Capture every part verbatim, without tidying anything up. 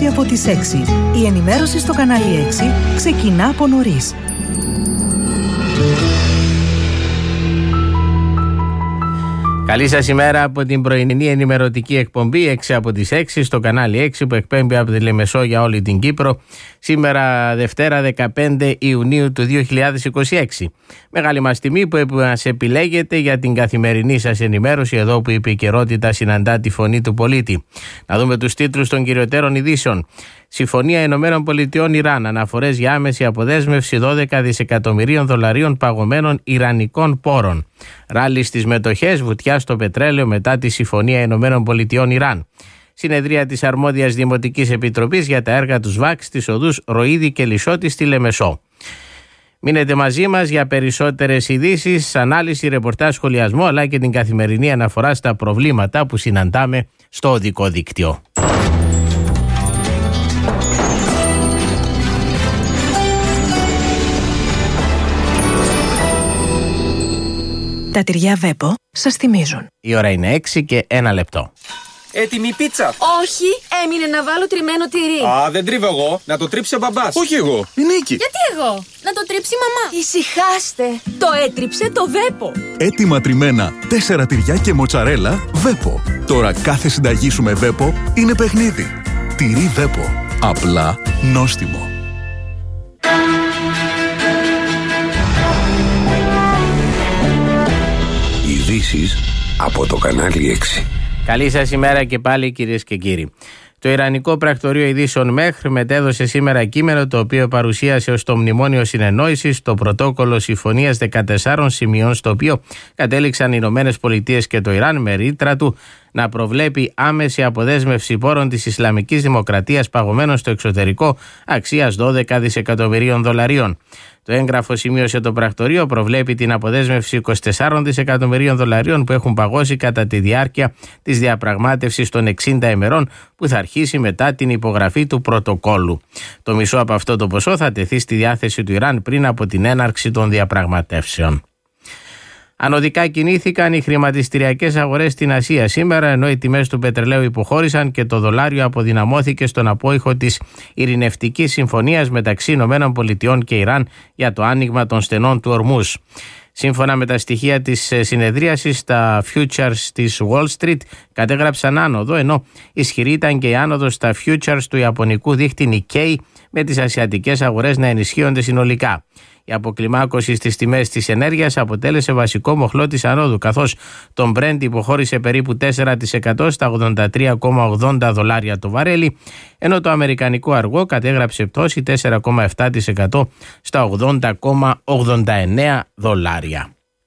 ενημέρωση από τις έξι. Η ενημέρωση στο κανάλι έξι ξεκινά από νωρίς. Καλή σας ημέρα από την πρωινή ενημερωτική εκπομπή έξι από τις έξι στο κανάλι έξι που εκπέμπει από τη Λεμεσό για όλη την Κύπρο σήμερα Δευτέρα δεκαπέντε Ιουνίου του δύο χιλιάδες είκοσι έξι. Μεγάλη μας τιμή που μας επιλέγετε για την καθημερινή σας ενημέρωση εδώ που η επικαιρότητα συναντά τη φωνή του πολίτη. Να δούμε τους τίτλους των κυριωτέρων ειδήσεων. Συμφωνία Ηνωμένων Πολιτειών Ιράν. Αναφορές για άμεση αποδέσμευση δώδεκα δισεκατομμυρίων δολαρίων παγωμένων ιρανικών πόρων. Ράλι στις μετοχές, βουτιά στο πετρέλαιο μετά τη Συμφωνία Ηνωμένων Πολιτειών Ιράν. Συνεδρία της Αρμόδιας Δημοτικής Επιτροπής για τα έργα του ΣΒΑΚ στις οδούς Ροίδη και Λυσότη στη Λεμεσό. Μείνετε μαζί μας για περισσότερες ειδήσεις, ανάλυση, ρεπορτάζ, σχολιασμό αλλά και την καθημερινή αναφορά στα προβλήματα που συναντάμε στο οδικό δίκτυο. Τα τυριά Βέπο σας θυμίζουν. Η ώρα είναι έξι και ένα λεπτό. Έτοιμη πίτσα. Όχι, έμεινε να βάλω τριμμένο τυρί. Α, δεν τρίβω εγώ. Να το τρίψει ο μπαμπάς. Όχι εγώ, η Νίκη. Γιατί εγώ? Να το τρίψει η μαμά. Ησυχάστε. Το έτριψε το Βέπο. Έτοιμα τριμμένα, τέσσερα τυριά και μοτσαρέλα Βέπο. Τώρα κάθε συνταγή σου με Βέπο είναι παιχνίδι. Τυρί Βέπο. Απλά νόστιμο. Ειδήσεις από το κανάλι έξι. Καλή σας ημέρα και πάλι κυρίες και κύριοι. Το Ιρανικό Πρακτορείο Ειδήσεων ΜΕΧΡ μετέδωσε σήμερα κείμενο το οποίο παρουσίασε ως το Μνημόνιο Συνεννόησης το πρωτόκολλο συμφωνίας δεκατεσσάρων σημείων στο οποίο κατέληξαν οι Ηνωμένες Πολιτείες και το Ιράν με ρήτρα του να προβλέπει άμεση αποδέσμευση πόρων της Ισλαμικής Δημοκρατίας παγωμένων στο εξωτερικό αξίας δώδεκα δισεκατομμυρίων δολαρίων. Το έγγραφο, σημείωσε το πρακτορείο, προβλέπει την αποδέσμευση είκοσι τεσσάρων δισεκατομμυρίων δολαρίων που έχουν παγώσει κατά τη διάρκεια της διαπραγμάτευσης των εξήντα ημερών που θα αρχίσει μετά την υπογραφή του πρωτοκόλλου. Το μισό από αυτό το ποσό θα τεθεί στη διάθεση του Ιράν πριν από την έναρξη των διαπραγματεύσεων. Ανωδικά κινήθηκαν οι χρηματιστηριακές αγορές στην Ασία σήμερα, ενώ οι τιμές του πετρελαίου υποχώρησαν και το δολάριο αποδυναμώθηκε στον απόϊχο της ειρηνευτικής συμφωνίας μεταξύ Ηνωμένων Πολιτειών και Ιράν για το άνοιγμα των στενών του Ορμούζ. Σύμφωνα με τα στοιχεία της συνεδρίασης, τα futures της Wall Street κατέγραψαν άνοδο, ενώ ισχυρή ήταν και η άνοδος στα futures του ιαπωνικού δίκτυ Nikkei, με τις ασιατικές αγορές να ενισχύονται συνολικά. Η αποκλιμάκωση στις τιμές της ενέργειας αποτέλεσε βασικό μοχλό της ανόδου, καθώς το Brent υποχώρησε περίπου τέσσερα τοις εκατό στα ογδόντα τρία κόμμα ογδόντα δολάρια το βαρέλι, ενώ το αμερικανικό αργό κατέγραψε πτώση τέσσερα κόμμα επτά τοις εκατό στα ογδόντα κόμμα ογδόντα εννέα δολάρια.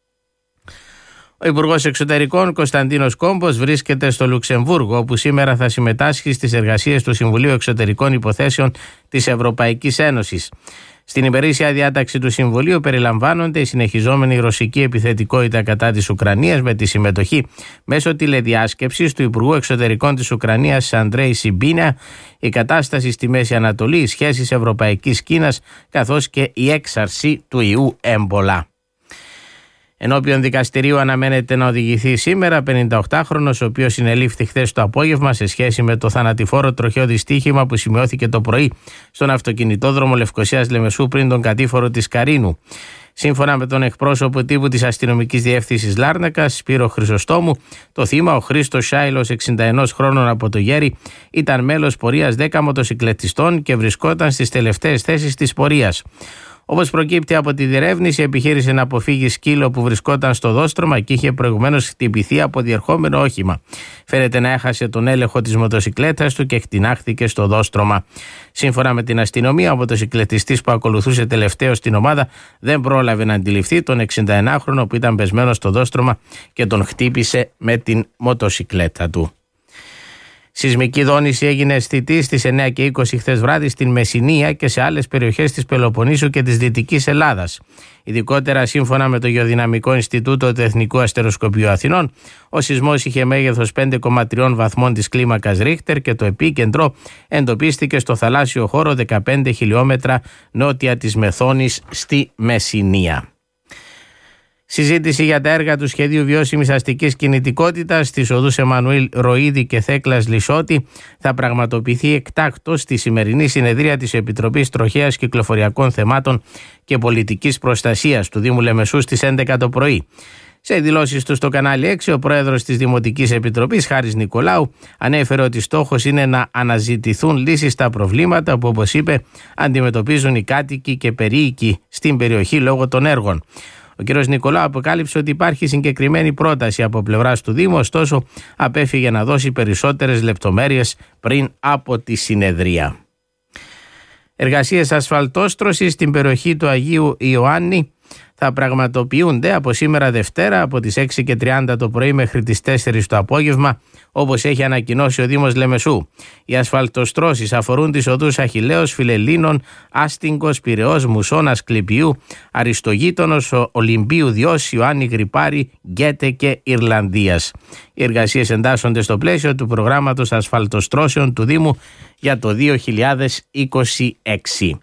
Ο Υπουργός Εξωτερικών Κωνσταντίνος Κόμπος βρίσκεται στο Λουξεμβούργο, όπου σήμερα θα συμμετάσχει στις εργασίες του Συμβουλίου Εξωτερικών Υποθέσεων της Ευρωπαϊκής Ένωσης. Στην ημερήσια διάταξη του Συμβουλίου περιλαμβάνονται η συνεχιζόμενη ρωσική επιθετικότητα κατά της Ουκρανίας με τη συμμετοχή μέσω τηλεδιάσκεψης του Υπουργού Εξωτερικών της Ουκρανίας Αντρέη Σιμπίνα, η κατάσταση στη Μέση Ανατολή, οι σχέσεις Ευρωπαϊκής Κίνας καθώς και η έξαρση του ιού έμπολα. Ενώπιον δικαστηρίου αναμένεται να οδηγηθεί σήμερα πενηνταοκτάχρονος, ο οποίος συνελήφθη χθες το απόγευμα σε σχέση με το θανατηφόρο τροχαίο δυστύχημα που σημειώθηκε το πρωί στον αυτοκινητόδρομο Λευκωσίας Λεμεσού πριν τον κατήφορο της Καρίνου. Σύμφωνα με τον εκπρόσωπο τύπου της αστυνομικής διεύθυνσης Λάρνακας, Σπύρο Χρυσοστόμου, το θύμα, ο Χρήστος Σάιλος, εξήντα ενός χρόνων από το Γέρι, ήταν μέλος πορείας δέκα μοτοσυκλετιστών και βρισκόταν στις τελευταίες θέσεις της πορείας. Όπως προκύπτει από τη διερεύνηση, επιχείρησε να αποφύγει σκύλο που βρισκόταν στο δόστρωμα και είχε προηγουμένως χτυπηθεί από διερχόμενο όχημα. Φαίνεται να έχασε τον έλεγχο της μοτοσυκλέτας του και εκτινάχθηκε στο δόστρωμα. Σύμφωνα με την αστυνομία, ο μοτοσυκλετιστής που ακολουθούσε τελευταίος την ομάδα δεν πρόλαβε να αντιληφθεί τον εξηνταενάχρονο που ήταν πεσμένος στο δόστρωμα και τον χτύπησε με την μοτοσυκλέτα του. Σεισμική δόνηση έγινε αισθητή στις εννέα και είκοσι χθες βράδυ στην Μεσσηνία και σε άλλες περιοχές της Πελοποννήσου και της Δυτικής Ελλάδας. Ειδικότερα, σύμφωνα με το Γεωδυναμικό Ινστιτούτο του Εθνικού Αστεροσκοπείου Αθηνών, ο σεισμός είχε μέγεθος πέντε κόμμα τρία βαθμών της κλίμακας Ρίχτερ και το επίκεντρο εντοπίστηκε στο θαλάσσιο χώρο δεκαπέντε χιλιόμετρα νότια της Μεθόνης στη Μεσσηνία. Συζήτηση για τα έργα του Σχεδίου Βιώσιμης Αστικής Κινητικότητας στις οδούς Εμμανουήλ Ροΐδη και Θέκλας Λισότη θα πραγματοποιηθεί εκτάκτως στη σημερινή συνεδρία της Επιτροπής Τροχέας Κυκλοφοριακών Θεμάτων και Πολιτικής Προστασίας του Δήμου Λεμεσού στις έντεκα το πρωί. Σε δηλώσεις του στο κανάλι έξι, ο πρόεδρος της Δημοτικής Επιτροπής, Χάρης Νικολάου, ανέφερε ότι στόχος είναι να αναζητηθούν λύσεις στα προβλήματα που, όπως είπε, αντιμετωπίζουν οι κάτοικοι και περίοικοι στην περιοχή λόγω των έργων. Ο κ. Νικολάου αποκάλυψε ότι υπάρχει συγκεκριμένη πρόταση από πλευράς του Δήμου, ωστόσο απέφυγε να δώσει περισσότερες λεπτομέρειες πριν από τη συνεδρία. Εργασίες ασφαλτόστρωσης στην περιοχή του Αγίου Ιωάννη θα πραγματοποιούνται από σήμερα Δευτέρα από τις έξι και τριάντα το πρωί μέχρι τις τέσσερις το απόγευμα, όπως έχει ανακοινώσει ο Δήμος Λεμεσού. Οι ασφαλτοστρώσεις αφορούν τις οδούς Αχιλλέως, Φιλελλήνων, Άστιγκος, Πειραιώς, Μουσώνας, Κλιπιού, Αριστογείτονος, Ολυμπίου, Διός, Ιωάννη Γρυπάρη, Γκέτε και Ιρλανδίας. Οι εργασίες εντάσσονται στο πλαίσιο του προγράμματος ασφαλτοστρώσεων του Δήμου για το δύο χιλιάδες είκοσι έξι.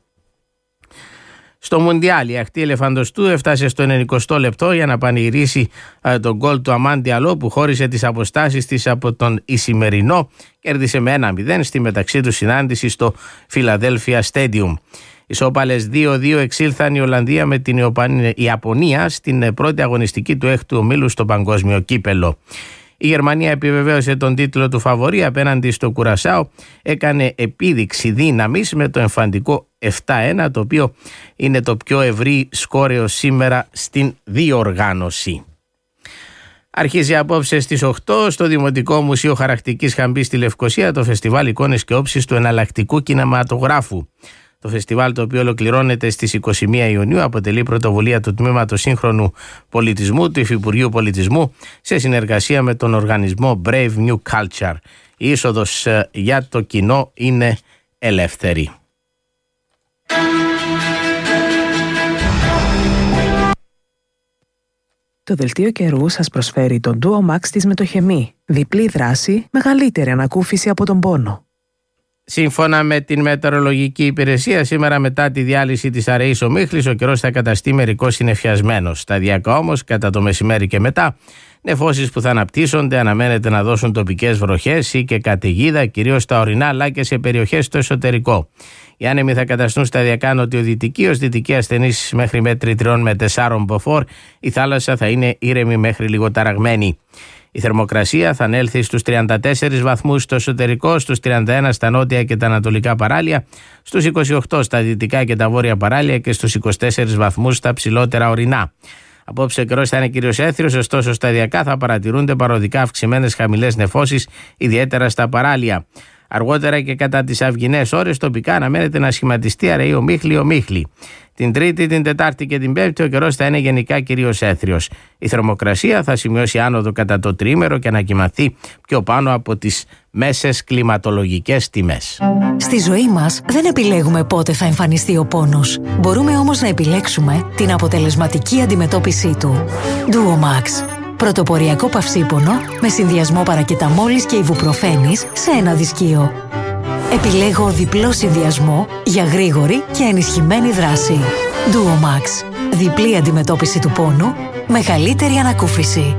Στο Μουντιάλ η ακτή Ελεφαντοστού έφτασε στο ενενηκοστό λεπτό για να πανηγυρίσει ε, τον γκολ του Αμάν Διαλό που χώρισε τις αποστάσεις της από τον Ισημερινό, κέρδισε με ένα μηδέν στη μεταξύ του συνάντηση στο Φιλαδέλφια Στέντιουμ. Ισόπαλες δύο δύο εξήλθαν η Ολλανδία με την Ιαπωνία στην πρώτη αγωνιστική του έκτου ομίλου στο παγκόσμιο κύπελο. Η Γερμανία επιβεβαίωσε τον τίτλο του φαβορί απέναντι στο Κουρασάο, έκανε επίδειξη δύναμης με το εμφαντικό επτά ένα, το οποίο είναι το πιο ευρύ σκόρεο σήμερα στην διοργάνωση. Αρχίζει απόψε στις οκτώ στο Δημοτικό Μουσείο Χαρακτικής Χαμπής στη Λευκοσία το Φεστιβάλ Εικόνες και Όψεις του Εναλλακτικού Κινηματογράφου. Το φεστιβάλ, το οποίο ολοκληρώνεται στις είκοσι μία Ιουνίου, αποτελεί πρωτοβουλία του Τμήματος Σύγχρονου Πολιτισμού του Υφυπουργείου Πολιτισμού σε συνεργασία με τον οργανισμό Brave New Culture. Η είσοδος για το κοινό είναι ελεύθερη. Το δελτίο καιρού σας προσφέρει τον Duo Max της Μετοχεμή. Διπλή δράση, μεγαλύτερη ανακούφιση από τον πόνο. Σύμφωνα με την μετεωρολογική υπηρεσία, σήμερα μετά τη διάλυση της αραιής ομίχλης, ο καιρός θα καταστεί μερικώς συννεφιασμένος. Σταδιακά όμως, κατά το μεσημέρι και μετά, νεφώσεις που θα αναπτύσσονται αναμένεται να δώσουν τοπικές βροχές ή και καταιγίδα, κυρίως στα ορεινά αλλά και σε περιοχές στο εσωτερικό. Οι άνεμοι θα καταστούν σταδιακά νοτιοδυτικοί ως δυτικοί ασθενείς μέχρι μέτρη τριών με τεσσάρων μποφόρ. Η θάλασσα θα είναι ήρεμη μέχρι λίγο ταραγμένη. Η θερμοκρασία θα ανέλθει στους τριάντα τέσσερις βαθμούς στο εσωτερικό, στους τριάντα ένα στα νότια και τα ανατολικά παράλια, στους είκοσι οκτώ στα δυτικά και τα βόρεια παράλια και στους είκοσι τέσσερις βαθμούς στα ψηλότερα ορεινά. Απόψε ο καιρός θα είναι κυρίως έθριος, ωστόσο σταδιακά θα παρατηρούνται παροδικά αυξημένες χαμηλές νεφώσεις, ιδιαίτερα στα παράλια. Αργότερα και κατά τις αυγινές ώρες τοπικά αναμένεται να σχηματιστεί αραιή ομίχλη-ομίχλη. Την Τρίτη, την Τετάρτη και την Πέμπτη ο καιρός θα είναι γενικά κυρίως έθριος. Η θερμοκρασία θα σημειώσει άνοδο κατά το τρίμερο και να κυμανθεί πιο πάνω από τις μέσες κλιματολογικές τιμές. Στη ζωή μας δεν επιλέγουμε πότε θα εμφανιστεί ο πόνος. Μπορούμε όμως να επιλέξουμε την αποτελεσματική αντιμετώπιση του. Duomax. Πρωτοποριακό παυσίπονο με συνδυασμό παρακεταμόλης και ιβουπροφένης σε ένα δισκείο. Επιλέγω διπλό συνδυασμό για γρήγορη και ενισχυμένη δράση. Duomax. Διπλή αντιμετώπιση του πόνου, μεγαλύτερη ανακούφιση.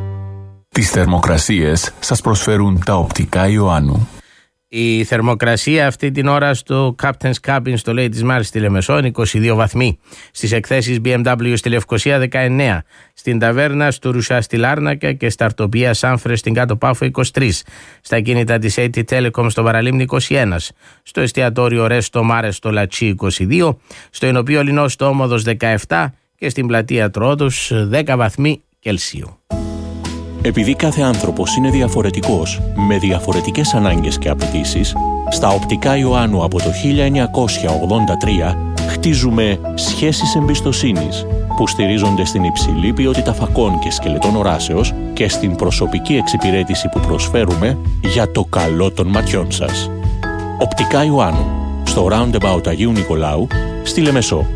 Τις θερμοκρασίες σας προσφέρουν τα οπτικά Ιωάννου. Η θερμοκρασία αυτή την ώρα στο Captain's Cabin στο Ladies Mart στη Λεμεσόν είκοσι δύο βαθμοί. Στις εκθέσεις μπι εμ ντάμπλιου στη Λευκοσία δεκαεννέα. Στην ταβέρνα στο Ρουσά στη Λάρνακα και στα Αρτοπία Σάμφρε στην Κάτω Πάφο είκοσι τρία. Στα κίνητα της έι τι Telecom στο Παραλίμνη είκοσι ένα. Στο εστιατόριο Ρέστο Μάρε στο Λατσί είκοσι δύο. Στο Ενοπείο Λινό στο Όμοδος δεκαεπτά και στην πλατεία Τρόδους δέκα βαθμοί Κελσίου. Επειδή κάθε άνθρωπος είναι διαφορετικός, με διαφορετικές ανάγκες και απαιτήσεις, στα οπτικά Ιωάννου από το χίλια εννιακόσια ογδόντα τρία χτίζουμε σχέσεις εμπιστοσύνης που στηρίζονται στην υψηλή ποιότητα φακών και σκελετών οράσεως και στην προσωπική εξυπηρέτηση που προσφέρουμε για το καλό των ματιών σας. Οπτικά Ιωάννου, στο Roundabout Αγίου Νικολάου, στη Λεμεσό.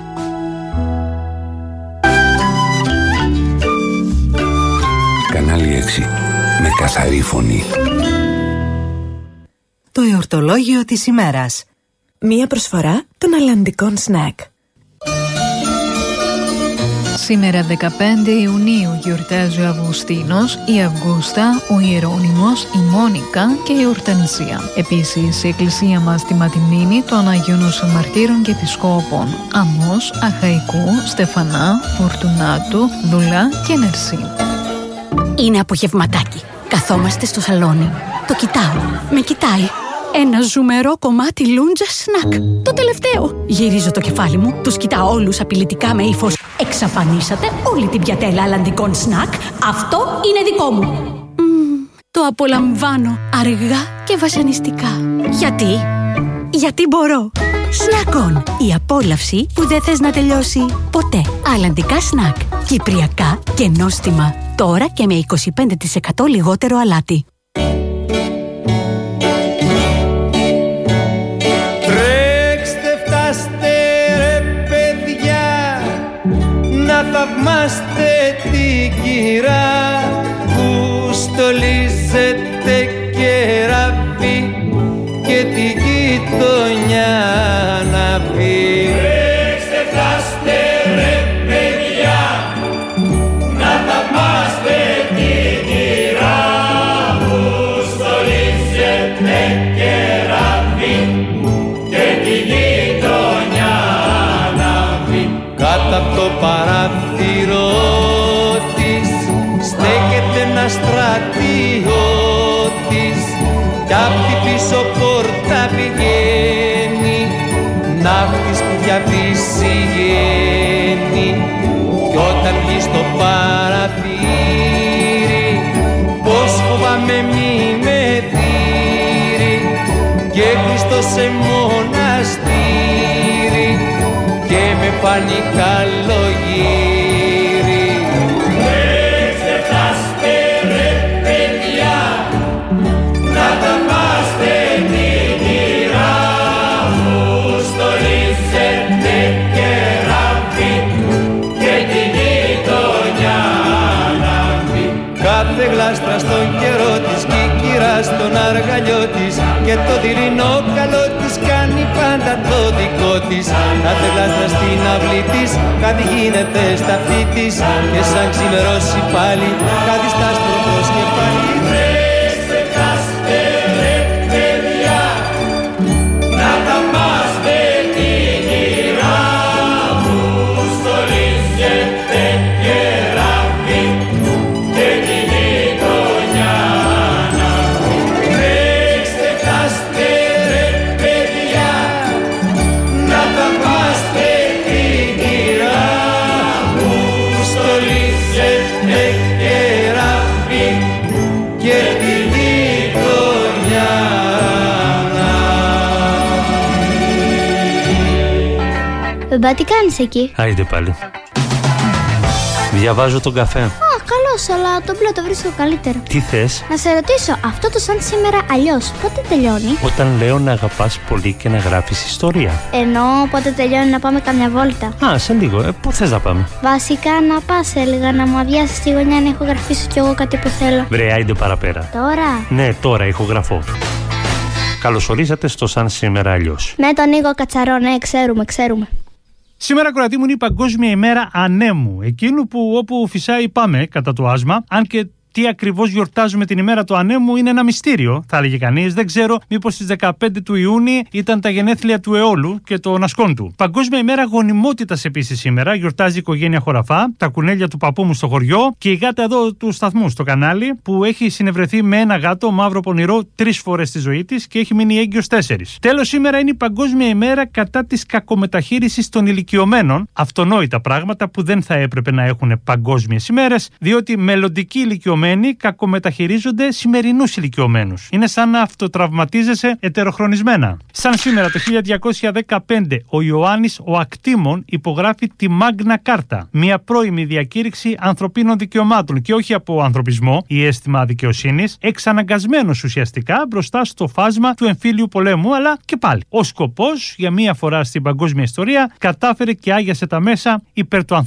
Κανάλι έξι. Με καθαρή φωνή. Το εορτολόγιο της ημέρας. Μία προσφορά των αλλαντικών σνακ. Σήμερα δεκαπέντε Ιουνίου γιορτάζει ο Αυγουστίνος, η Αυγούστα, ο Ιερώνυμος, η Μόνικα και η Ορτανσία. Επίσης η εκκλησία μας τιμά τη μνήμη των Αγίων Νοσων Μαρτύρων και Επισκόπων Αμός, Αχαϊκού, Στεφανά, Φορτουνάτου, Δουλά και Νερσή. Είναι απογευματάκι. Καθόμαστε στο σαλόνι. Το κοιτάω. Με κοιτάει. Ένα ζουμερό κομμάτι λούντζα σνακ. Το τελευταίο. Γυρίζω το κεφάλι μου, τους κοιτάω όλους απειλητικά με ύφος. Εξαφανίσατε όλη την πιατέλα αλλαντικών σνακ. Αυτό είναι δικό μου. Μ, το απολαμβάνω αργά και βασανιστικά. Γιατί? Γιατί μπορώ. Σνακ-ον. Η απόλαυση που δεν θες να τελειώσει ποτέ. Αλλαντικά σνακ. Κυπριακά και νόστιμα. Τώρα και με είκοσι πέντε τοις εκατό λιγότερο αλάτι. Θαυμάστε την κυρά που στολίζεται κεράφι και την γειτονιά να πει. Τρέξτε, φτάστε ρε παιδιά, να θαυμάστε την κυρά που στολίζεται κεράφι και την γειτονιά να πει. Κάτω από το παράθυρο της στέκεται ένας στρατιώτης κι απ' την πίσω πόρτα πηγαίνει ναύτης που διαβυσιγαίνει κι όταν βγει στο παραθύρι πως φοβάμαι μη με δείρει και κλειστό σε μοναστήρι και με φάνει καλογύρι. Τρέξτε, φτάστε ρε παιδιά, να θαυμάστε την κυρά που στολίζεται κεράφι και την γειτονιά να πει. Κάθε γλάστρα στον καιρό της και η κυρά στον αργαλιό της και το δειλινό καλό της κάνει πάντα το δικό της. Κάθε γλάστρα στην αυλή της κάτι γίνεται στα αυτή της και σαν ξημερώσει πάλι κάτι στα στροφός και πάλι. Τρέξτε, φτάστε ρε παιδιά, να θαυμάστε την κυρά που στολίζεται κεράφι και την γειτονιά να πει. Τρέξτε, φτάστε ρε παιδιά, να θαυμάστε την κυρά που στολίζεται κεράφι και την γειτονιά να πει. Μπαμπά, τι κάνεις εκεί? Άιντε πάλι. Διαβάζω τον καφέ. Α, καλώς, αλλά το μπλε το βρίσκω καλύτερο. Τι θες? Να σε ρωτήσω, αυτό το σαν σήμερα αλλιώς, πότε τελειώνει? Όταν λέω να αγαπάς πολύ και να γράφεις ιστορία. Ενώ πότε τελειώνει να πάμε καμιά βόλτα? Α, σε λίγο. Ε, πού θες να πάμε? Βασικά να πας, έλεγα, να μου αδειάσεις τη γωνιά να ηχογραφήσω κι εγώ κάτι που θέλω. Βρε, άιντε παραπέρα. Τώρα? Ναι, τώρα ηχογραφώ. Καλωσορίσατε στο Σαν Σήμερα Αλλιώς. Ναι, τον Νίκο Κατσαρό, ναι, ξέρουμε, ξέρουμε. Σήμερα, κορατή μου, είναι η Παγκόσμια ημέρα ανέμου. Εκείνου που όπου φυσάει πάμε κατά το άσμα, αν και τι ακριβώς γιορτάζουμε την ημέρα του ανέμου είναι ένα μυστήριο, θα έλεγε κανείς. Δεν ξέρω, μήπως στις δεκαπέντε του Ιούνιου ήταν τα γενέθλια του Αιώλου και των ασκών του. Παγκόσμια ημέρα γονιμότητας επίσης σήμερα. Γιορτάζει η οικογένεια Χωραφά, τα κουνέλια του παππού μου στο χωριό και η γάτα εδώ του σταθμού στο κανάλι που έχει συνευρεθεί με ένα γάτο μαύρο πονηρό τρεις φορές στη ζωή της και έχει μείνει έγκυος τέσσερις. Τέλος, σήμερα είναι η Παγκόσμια ημέρα κατά της κακομεταχείρισης των ηλικιωμένων. Αυτονόητα πράγματα που δεν θα έπρεπε να έχουν παγκόσμιες ημέρες, διότι μελλοντικοί ηλικιωμένοι κακομεταχειρίζονται σημερινούς ηλικιωμένους. Είναι σαν να αυτοτραυματίζεσαι ετεροχρονισμένα. Σαν σήμερα το χίλια διακόσια δεκαπέντε ο Ιωάννης ο Ακτήμων υπογράφει τη Μάγνα Κάρτα, μια πρώιμη διακήρυξη ανθρωπίνων δικαιωμάτων και όχι από ανθρωπισμό ή αίσθημα δικαιοσύνης, εξαναγκασμένος ουσιαστικά μπροστά στο φάσμα του εμφύλιου πολέμου, αλλά και πάλι. Ο σκοπός για μία φορά στην παγκόσμια ιστορία κατάφερε και άγιασε τα μέσα υπέρ του ανθρώπου.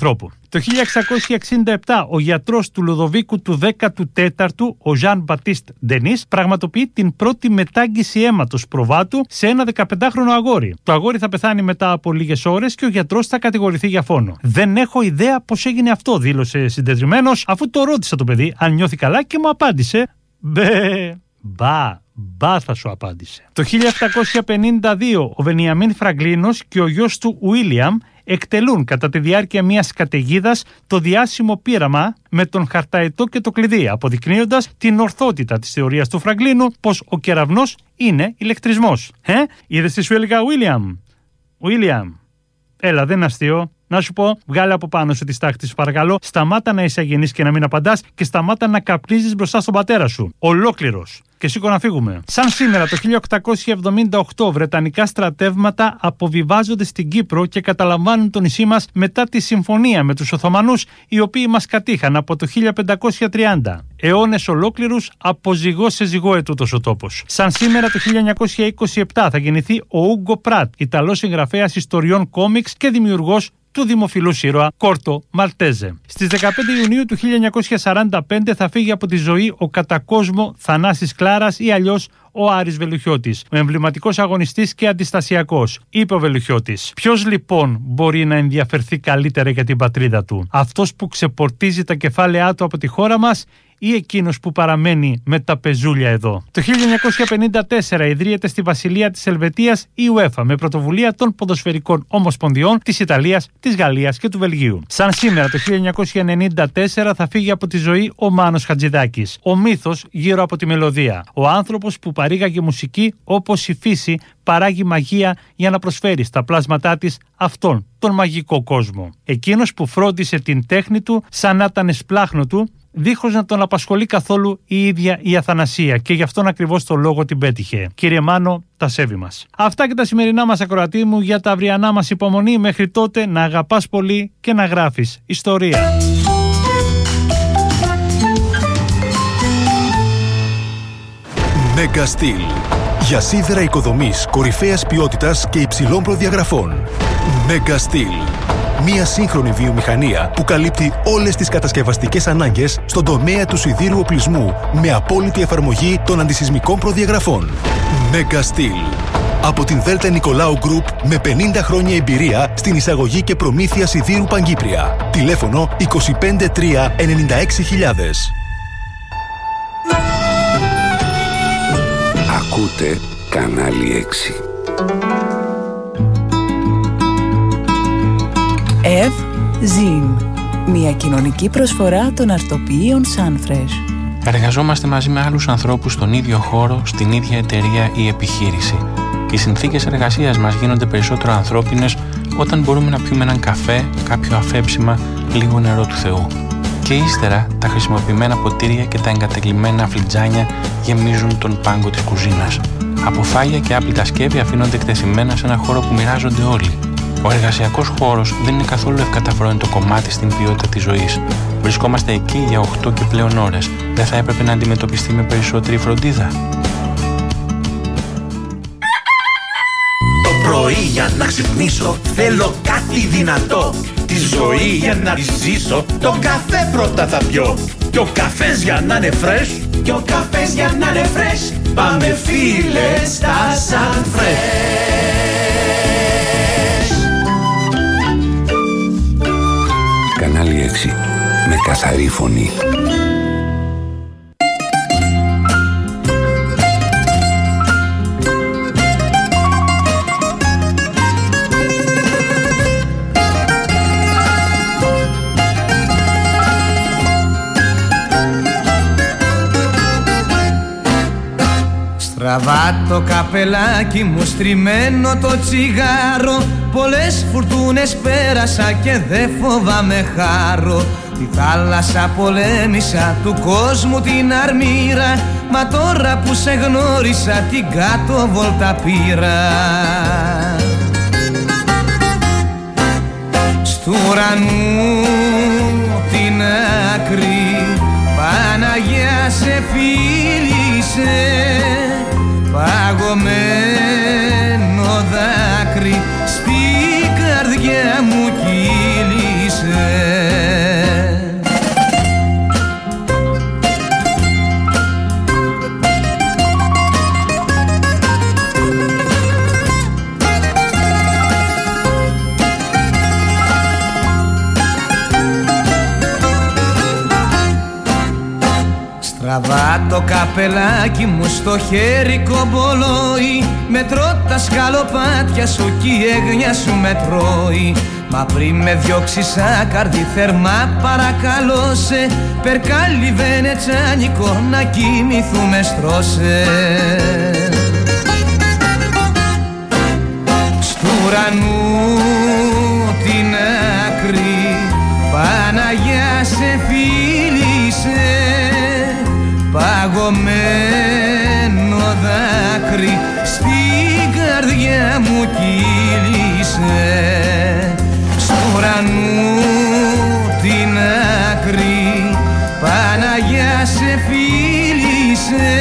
Το χίλια εξακόσια εξήντα επτά ο γιατρός του Λουδοβίκου του δέκατου τέταρτου, ο Ζαν Μπατίστ Ντενίς, πραγματοποιεί την πρώτη μετάγγιση αίματος προβάτου σε ένα δεκαπεντάχρονο αγόρι. Το αγόρι θα πεθάνει μετά από λίγες ώρες και ο γιατρός θα κατηγορηθεί για φόνο. Δεν έχω ιδέα πώς έγινε αυτό, δήλωσε συντετριμμένος, αφού το ρώτησα το παιδί αν νιώθει καλά και μου απάντησε μπε, μπα. Μπα θα σου απάντησε. Το χίλια επτακόσια πενήντα δύο ο Βενιαμίν Φραγκλίνος και ο γιος του Ουίλιαμ εκτελούν κατά τη διάρκεια μιας καταιγίδας το διάσημο πείραμα με τον χαρταετό και το κλειδί, αποδεικνύοντας την ορθότητα της θεωρίας του Φραγκλίνου πως ο κεραυνός είναι ηλεκτρισμός. Ε, είδες τι σου έλεγα, Ουίλιαμ? Ουίλιαμ, έλα, δεν είναι αστείο. Να σου πω, βγάλε από πάνω σου τη στάχτη σου, παρακαλώ. Σταμάτα να είσαι αγενής και να μην απαντάς και σταμάτα να καπνίζεις μπροστά στον πατέρα σου. Ολόκληρος. Και σήκω να φύγουμε. Σαν σήμερα το χίλια οκτακόσια εβδομήντα οκτώ, βρετανικά στρατεύματα αποβιβάζονται στην Κύπρο και καταλαμβάνουν το νησί μας μετά τη συμφωνία με τους Οθωμανούς, οι οποίοι μας κατήχαν από το χίλια πεντακόσια τριάντα. Αιώνες ολόκληρους από ζυγό σε ζυγό ετούτος ο τόπος. Σαν σήμερα το χίλια εννιακόσια είκοσι επτά θα γεννηθεί ο Ούγκο Πράτ, Ιταλός συγγραφέας ιστοριών κόμιξ και δημιουργός του δημοφιλούς ήρωα Κόρτο Μαλτέζε. Στις δεκαπέντε Ιουνίου του χίλια εννιακόσια σαράντα πέντε θα φύγει από τη ζωή ο κατά κόσμο Θανάσης Κλάρας ή αλλιώς ο Άρης Βελουχιώτης, ο εμβληματικός αγωνιστής και αντιστασιακός. Είπε ο Βελουχιώτης: ποιος λοιπόν μπορεί να ενδιαφερθεί καλύτερα για την πατρίδα του, αυτός που ξεπορτίζει τα κεφάλαιά του από τη χώρα μας ή εκείνος που παραμένει με τα πεζούλια εδώ? Το χίλια εννιακόσια πενήντα τέσσερα ιδρύεται στη Βασιλεία της Ελβετίας η UEFA με πρωτοβουλία των ποδοσφαιρικών ομοσπονδιών της Ιταλίας, της Γαλλίας και του Βελγίου. Σαν σήμερα το χίλια εννιακόσια ενενήντα τέσσερα θα φύγει από τη ζωή ο Μάνος Χατζηδάκης, ο μύθος γύρω από τη μελωδία. Ο άνθρωπος που παρήγαγε μουσική όπως η φύση παράγει μαγεία για να προσφέρει στα πλάσματά της αυτόν τον μαγικό κόσμο. Εκείνος που φρόντισε την τέχνη του σαν να ήταν σπλάχνο του, δίχως να τον απασχολεί καθόλου η ίδια η αθανασία, και γι' αυτόν ακριβώς το λόγο την πέτυχε. Κύριε Μάνο, τα σέβη μας. Αυτά και τα σημερινά μας, ακροατή μου. Για τα αυριανά μας υπομονή. Μέχρι τότε να αγαπάς πολύ και να γράφεις ιστορία. Mega Steel. Για σίδερα οικοδομής κορυφαίας ποιότητας και υψηλών προδιαγραφών. Mega Steel. Μία σύγχρονη βιομηχανία που καλύπτει όλες τις κατασκευαστικές ανάγκες στον τομέα του σιδήρου οπλισμού με απόλυτη εφαρμογή των αντισυσμικών προδιαγραφών. Mega Steel. Από την Δέλτα Νικολάου Γκρουπ με πενήντα χρόνια εμπειρία στην εισαγωγή και προμήθεια σιδήρου Παγκύπρια. Τηλέφωνο είκοσι πέντε τρία ενενήντα έξι χιλιάδες. Ακούτε κανάλι έξι. Ευ Ζιν. Μια κοινωνική προσφορά των αρτοποιείων Sunfresh. Εργαζόμαστε μαζί με άλλους ανθρώπους στον ίδιο χώρο, στην ίδια εταιρεία ή επιχείρηση. Οι συνθήκες εργασίας μας γίνονται περισσότερο ανθρώπινες όταν μπορούμε να πιούμε έναν καφέ, κάποιο αφέψιμα, λίγο νερό του Θεού. Και ύστερα τα χρησιμοποιημένα ποτήρια και τα εγκατεκλειμμένα φλιτζάνια γεμίζουν τον πάγκο της κουζίνας. Από φάγια και άπλυτα σκεύη αφήνονται εκτεθειμένα σε ένα χώρο που μοιράζονται όλοι. Ο εργασιακός χώρος δεν είναι καθόλου ευκαταφρόνητο κομμάτι στην ποιότητα της ζωής. Βρισκόμαστε εκεί για οκτώ και πλέον ώρες. Δεν θα έπρεπε να αντιμετωπιστεί με περισσότερη φροντίδα? Το πρωί για να ξυπνήσω θέλω κάτι δυνατό. Τη ζωή για να τη ζήσω τον καφέ πρώτα θα πιω. Και ο καφές για να είναι fresh, και ο καφές για να είναι fresh, πάμε φίλε στα Sunfresh. Κανάλι έξι, με καθαρή φωνή. Στραβά το καπελάκι μου, στριμμένο το τσιγάρο. Πολλές φουρτούνες πέρασα και δεν φοβάμαι χάρο. Τη θάλασσα πολέμησα, του κόσμου την αρμήρα. Μα τώρα που σε γνώρισα την κάτω βόλτα πήρα. Στου ουρανού την άκρη Παναγιά σε φίλησε. Παγωμένο δάκρυ στην καρδιά μου κύλησε. Σαν το καπελάκι μου στο χέρι κομπολόι, μετρώ τα σκαλοπάτια σου κι η έγνοια σου με τρώει. Μα πριν με διώξεις σαν καρδί θερμά παρακαλώ σε, περκάλι βενετσάνικο να κοιμηθούμε στρώσε. Στου ουρανού την άκρη Παναγιά σε φίλησε, παγωμένο δάκρυ στην καρδιά μου κύλησε. Στου ουρανού την άκρη Παναγιά σε φίλησε,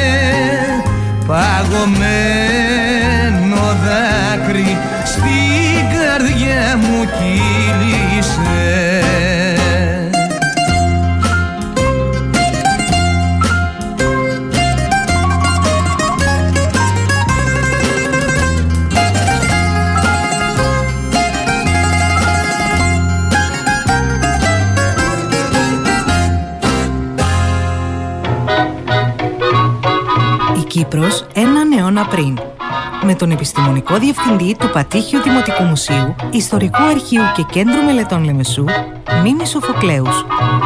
παγωμένο δάκρυ στην καρδιά μου κύλησε. Κύπρος έναν αιώνα πριν. Με τον επιστημονικό διευθυντή του Πατήχιου Δημοτικού Μουσείου, Ιστορικού Αρχείου και Κέντρου Μελετών Λεμεσού, Μίμη Σοφοκλέους.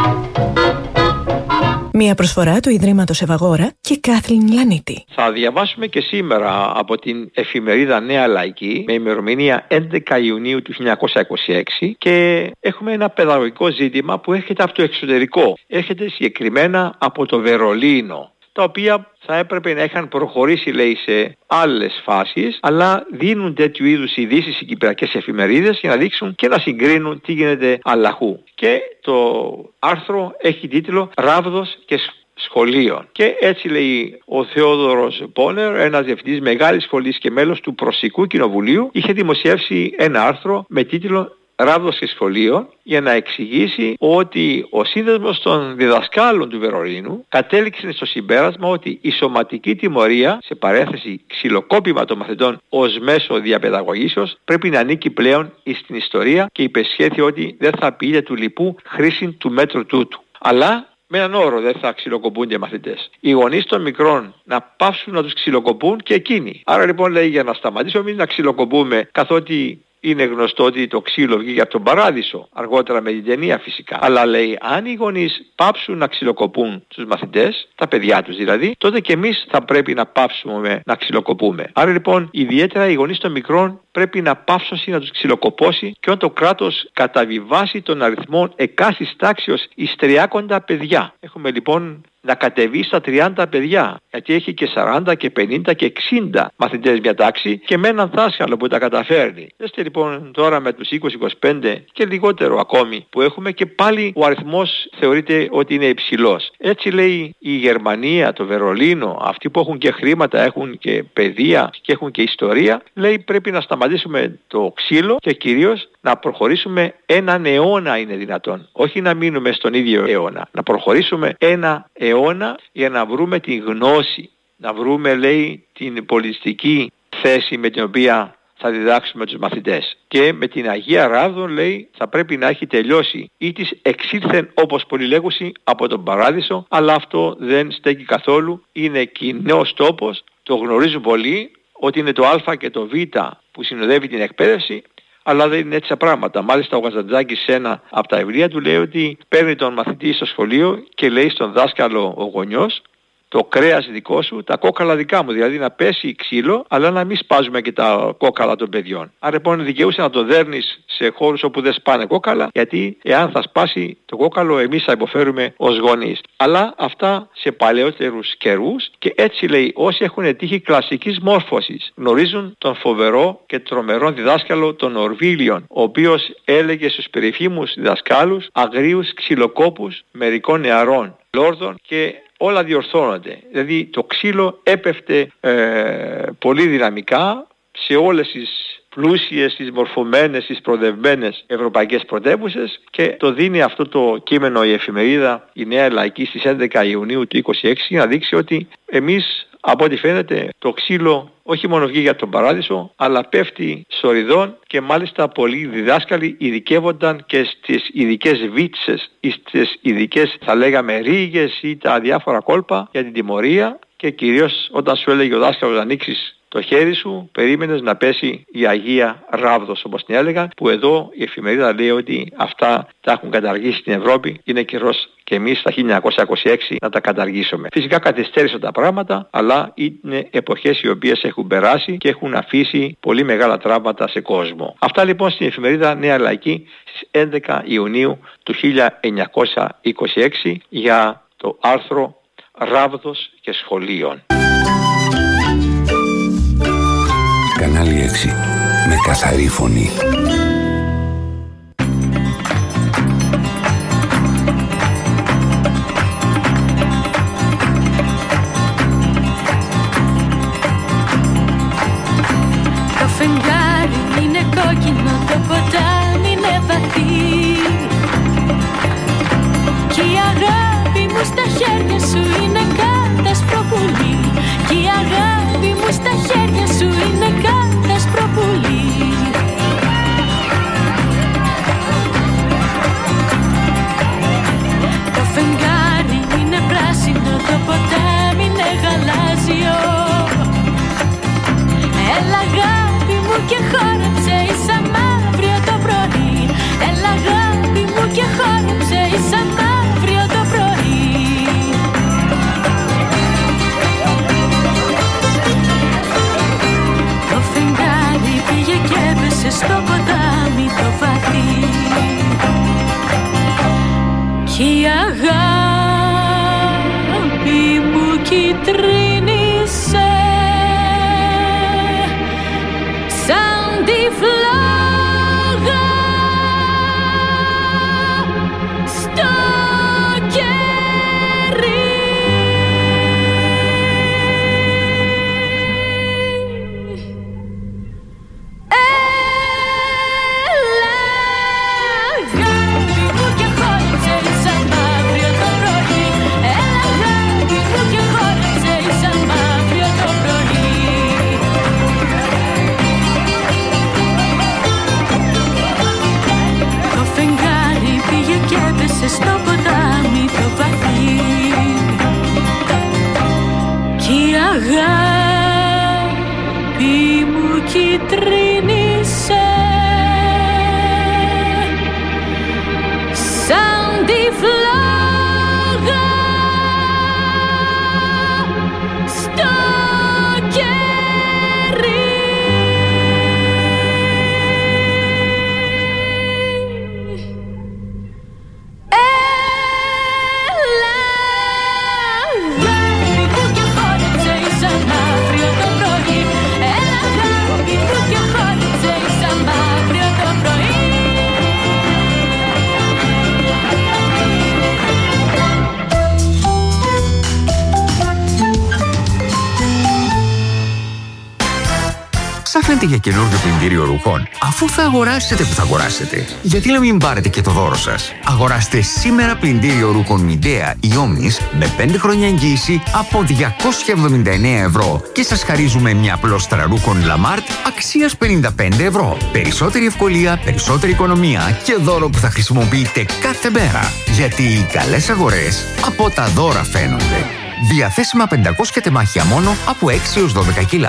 Μια προσφορά του Ιδρύματος Ευαγόρα και Κάθλιν Λανίτη. Θα διαβάσουμε και σήμερα από την εφημερίδα Νέα Λαϊκή με ημερομηνία έντεκα Ιουνίου του χίλια εννιακόσια είκοσι έξι και έχουμε ένα παιδαγωγικό ζήτημα που έρχεται από το εξωτερικό. Έρχεται συγκεκριμένα από το Βερολίνο, τα οποία θα έπρεπε να είχαν προχωρήσει, λέει, σε άλλες φάσεις, αλλά δίνουν τέτοιου είδους ειδήσεις οι κυπριακές εφημερίδες για να δείξουν και να συγκρίνουν τι γίνεται αλλαχού. Και το άρθρο έχει τίτλο «Ράβδος και σχολείων». Και έτσι, λέει, ο Θεόδωρος Πόνερ, ένας διευθυντής μεγάλης σχολής και μέλος του Προσικού Κοινοβουλίου, είχε δημοσιεύσει ένα άρθρο με τίτλο «Ράβδος και σχολείων» για να εξηγήσει ότι ο σύνδεσμος των διδασκάλων του Βερολίνου κατέληξε στο συμπέρασμα ότι η σωματική τιμωρία, σε παρένθεση ξυλοκόπημα των μαθητών ως μέσο διαπαιδαγωγήσεως, πρέπει να ανήκει πλέον στην ιστορία και υπεσχέθη ότι δεν θα ποιείται του λοιπού χρήση του μέτρου τούτου. Αλλά με έναν όρο δεν θα ξυλοκοπούνται οι μαθητές. Οι γονείς των μικρών να πάψουν να τους ξυλοκοπούν και εκείνοι. Άρα λοιπόν, λέει, για να σταματήσουμε εμείς να ξυλοκοπούμε, καθότι είναι γνωστό ότι το ξύλο βγήκε από τον Παράδεισο, αργότερα με την ταινία φυσικά. Αλλά, λέει, αν οι γονείς πάψουν να ξυλοκοπούν τους μαθητές, τα παιδιά τους δηλαδή, τότε και εμείς θα πρέπει να πάψουμε να ξυλοκοπούμε. Άρα λοιπόν, ιδιαίτερα οι γονείς των μικρών πρέπει να πάψουν να τους ξυλοκοπώσει και όταν το κράτος καταβιβάσει τον αριθμό εκάστης τάξεως εις τριάκοντα παιδιά. Έχουμε λοιπόν να κατεβεί στα τριάντα παιδιά, γιατί έχει και σαράντα και πενήντα και εξήντα μαθητές μια τάξη και με έναν δάσκαλο που τα καταφέρνει. Δέστε λοιπόν τώρα με τους είκοσι είκοσι πέντε και λιγότερο ακόμη που έχουμε και πάλι ο αριθμός θεωρείται ότι είναι υψηλός. Έτσι, λέει, η Γερμανία, το Βερολίνο, αυτοί που έχουν και χρήματα, έχουν και παιδεία και έχουν και ιστορία, λέει, πρέπει να σταματήσουμε το ξύλο και κυρίως να προχωρήσουμε έναν αιώνα είναι δυνατόν. Όχι να μείνουμε στον ίδιο αιώνα. Να προχωρήσουμε ένα αιώνα για να βρούμε την γνώση. Να βρούμε, λέει, την πολιτιστική θέση με την οποία θα διδάξουμε τους μαθητές. Και με την Αγία Ράβδον, λέει, θα πρέπει να έχει τελειώσει ή της εξήλθεν, όπως πολλοί λέγουσι, από τον Παράδεισο, αλλά αυτό δεν στέκει καθόλου. Είναι κοινός τόπος, το γνωρίζουν πολλοί, ότι είναι το Α και το Β που συνοδεύει την εκπαίδευση, αλλά δεν είναι έτσι τα πράγματα. Μάλιστα ο Γαζαντζάκης σε ένα από τα βιβλία του λέει ότι παίρνει τον μαθητή στο σχολείο και λέει στον δάσκαλο ο γονιός, το κρέας δικό σου, τα κόκαλα δικά μου. Δηλαδή να πέσει ξύλο, αλλά να μην σπάζουμε και τα κόκαλα των παιδιών. Άρα λοιπόν δικαιούσε να το δέρνεις σε χώρους όπου δεν σπάνε κόκαλα, γιατί εάν θα σπάσει το κόκαλο, εμείς θα υποφέρουμε ως γονείς. Αλλά αυτά σε παλαιότερους καιρούς και έτσι, λέει, όσοι έχουν τύχει κλασικής μόρφωσης γνωρίζουν τον φοβερό και τρομερό διδάσκαλο των Ορβίλιων, ο οποίος έλεγε στους περιφήμους διδασκάλους αγρίους ξυλοκόπους μερικών νεαρών λόρδων και όλα διορθώνονται. Δηλαδή το ξύλο έπεφτε ε, πολύ δυναμικά σε όλες τις πλούσιες, τις μορφωμένες, τις προδευμένες ευρωπαϊκές πρωτεύουσες και το δίνει αυτό το κείμενο η εφημερίδα η Νέα Λαϊκή στις έντεκα Ιουνίου του είκοσι έξι για να δείξει ότι εμείς Από ό,τι φαίνεται το ξύλο όχι μόνο βγήκε από τον παράδεισο, αλλά πέφτει σοριδών και μάλιστα πολλοί διδάσκαλοι ειδικεύονταν και στις ειδικές βίτσες ή στις ειδικές, θα λέγαμε, ρίγες ή τα διάφορα κόλπα για την τιμωρία, και κυρίως όταν σου έλεγε ο δάσκαλος να ανοίξεις το χέρι σου, περίμενες να πέσει η Αγία Ράβδος, όπως την έλεγαν, που εδώ η εφημερίδα λέει ότι αυτά τα έχουν καταργήσει στην Ευρώπη. Είναι καιρός και εμείς τα χίλια εννιακόσια είκοσι έξι να τα καταργήσουμε. Φυσικά καθυστέρησαν τα πράγματα, αλλά είναι εποχές οι οποίες έχουν περάσει και έχουν αφήσει πολύ μεγάλα τραύματα σε κόσμο. Αυτά λοιπόν στην εφημερίδα Νέα Λαϊκή στις έντεκα Ιουνίου του χίλια εννιακόσια είκοσι έξι για το άρθρο «Ράβδος και σχολείων». Κανάλι έξι. Με καθαρή φωνή. Το φεγγάρι είναι κόκκινο, το ποτάμι είναι βαθύ, κι η αγάπη μου στα χέρια σου είναι κάτασπρο πουλί, κι η αγάπη μου στα χέρια σου είναι κάτασπρο πουλί. Το φεγγάρι είναι πράσινο, το ποτάμι είναι γαλάζιο. Έλα αγάπη μου και χόρεψε, ίσα μαύριο το πρωί. Έλα αγάπη μου και χόρεψε, ίσα μαύριο το πρωί. Το φεγγάρι πήγε και έπεσε στο ποτάμι το βαθύ, κι η αγάπη μου κυτρίνησε σαν τη φλόγα στο κερί. Στο ποτάμι το βαθύ, κι η αγάπη μου κυτρίνησε σαν τη φλόγα στο κερί. Ψάχνετε για καινούργιο πλυντήριο ρούχων? Αφού θα αγοράσετε που θα αγοράσετε, γιατί να μην πάρετε και το δώρο σας? Αγοράστε σήμερα πλυντήριο ρούχων Midea ή Omnis με πέντε χρόνια εγγύηση από διακόσια εβδομήντα εννέα ευρώ και σας χαρίζουμε μια πλώστρα ρούχων Lamart αξίας πενήντα πέντε ευρώ. Περισσότερη ευκολία, περισσότερη οικονομία και δώρο που θα χρησιμοποιείτε κάθε μέρα. Γιατί οι καλές αγορές από τα δώρα φαίνονται. Διαθέσιμα πεντακόσια τεμάχια μόνο από έξι έως δώδεκα κιλά.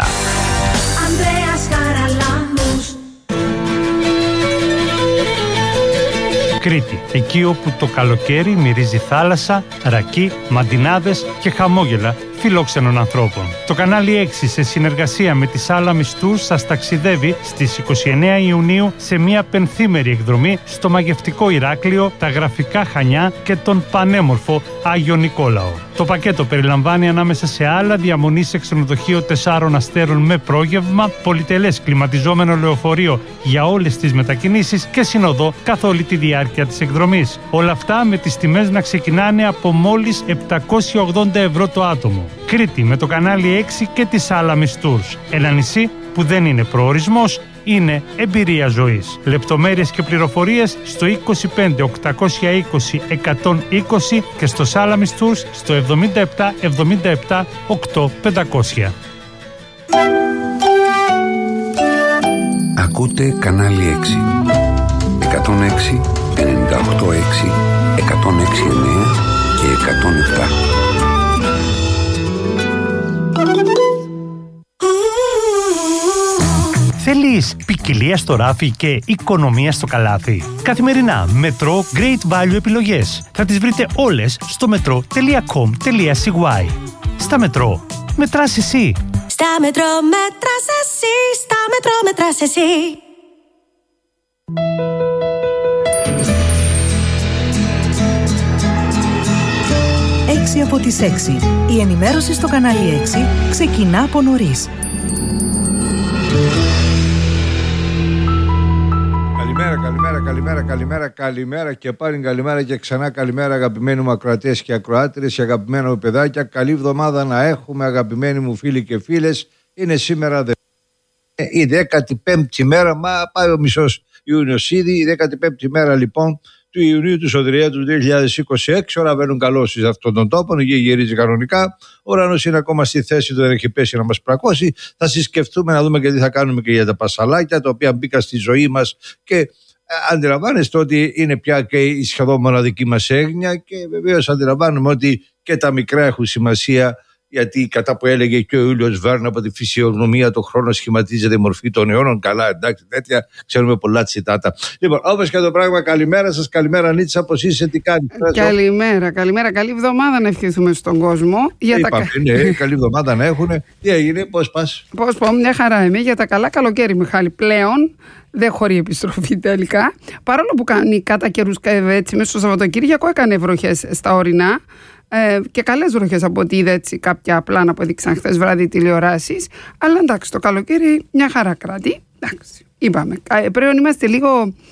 Κρήτη, εκεί όπου το καλοκαίρι μυρίζει θάλασσα, ρακί, μαντινάδες και χαμόγελα φιλόξενων ανθρώπων. Το κανάλι έξι σε συνεργασία με τη Salamis Tours σας ταξιδεύει στις είκοσι εννέα Ιουνίου σε μια πενθήμερη εκδρομή στο μαγευτικό Ηράκλειο, τα γραφικά Χανιά και τον πανέμορφο Άγιο Νικόλαο. Το πακέτο περιλαμβάνει ανάμεσα σε άλλα διαμονή σε ξενοδοχείο τεσσάρων αστέρων με πρόγευμα, πολυτελές κλιματιζόμενο λεωφορείο για όλες τις μετακινήσεις και συνοδό καθ' όλη τη διάρκεια της εκδρομής. Όλα αυτά με τις τιμές να ξεκινάνε από μόλις επτακόσια ογδόντα ευρώ το άτομο. Κρήτη με το κανάλι έξι και τη Salamis Tours. Ένα νησί που δεν είναι προορισμός, είναι εμπειρία ζωής. Λεπτομέρειες και πληροφορίες στο είκοσι πέντε οκτακόσια είκοσι εκατόν είκοσι και στο Salamis Tours στο εβδομήντα επτά εβδομήντα επτά οκτώ πεντακόσια. Ακούτε κανάλι έξι. εκατόν έξι, ενενήντα οκτώ έξι, εκατόν έξι εννέα και εκατόν επτά. Θέλεις ποικιλία στο ράφι και οικονομία στο καλάθι? Καθημερινά Μετρό Great Value επιλογές. Θα τις βρείτε όλες στο μετρό τελεία κομ τελεία σι γουάι. Στα Μετρό, μετράς εσύ. Στα Μετρό μετράς εσύ. Στα Μετρό μετράς εσύ. έξι από τις έξι. Η ενημέρωση στο κανάλι έξι ξεκινά από νωρίς. Καλημέρα, καλημέρα, καλημέρα, καλημέρα, καλημέρα και πάλι καλημέρα και ξανά καλημέρα αγαπημένοι μου ακροατές και ακροάτριες και αγαπημένα μου παιδάκια. Καλή εβδομάδα να έχουμε αγαπημένοι μου φίλοι και φίλες. Είναι σήμερα δε... η δέκατη πέμπτη μέρα, μα πάει ο μισός Ιούνιος ήδη, η δέκατη πέμπτη μέρα λοιπόν του Ιουνίου του Σωτηρία του δύο χιλιάδες είκοσι έξι. Ώρα βαίνουν καλώς σε αυτόν τον τόπο, η γη γυρίζει κανονικά. Ο ουρανός είναι ακόμα στη θέση του, δεν έχει πέσει να μας πλακώσει. Θα συσκεφτούμε να δούμε και τι θα κάνουμε και για τα πασαλάκια, τα οποία μπήκαν στη ζωή μας και ε, αντιλαμβάνεστε ότι είναι πια και η σχεδόν μοναδική μας έγνοια και βεβαίως αντιλαμβάνουμε ότι και τα μικρά έχουν σημασία. Γιατί κατά που έλεγε και ο Ιούλιος Βέρν, από τη φυσιογνωμία το χρόνο σχηματίζεται η μορφή των αιώνων. Καλά, εντάξει, τέτοια ξέρουμε πολλά τσιτάτα. Λοιπόν, όπως και το πράγμα, καλημέρα σας, καλημέρα Νίτσα, πώς είσαι, τι κάνεις? Καλημέρα, καλημέρα, καλή εβδομάδα να ευχηθούμε στον κόσμο. Για Είπα, τα... ναι, καλή εβδομάδα να έχουν. Τι έγινε, πώς πας? Πώς πω, μια χαρά είμαι. Για τα καλά καλοκαίρι, Μιχάλη, πλέον δεν χωρεί επιστροφή τελικά. Παρόλο που κάνει κατά καιρούς έτσι, μέσα στο Σαββατοκύριακο έκανε βροχές στα ορεινά. Ε, και καλές βροχές από ό,τι είδα έτσι κάποια πλάνα που έδειξαν χθες βράδυ τηλεοράσεις. Αλλά εντάξει, το καλοκαίρι μια χαρά κράτη. Εντάξει, είπαμε. Ε, πρέπει είμαστε λίγο,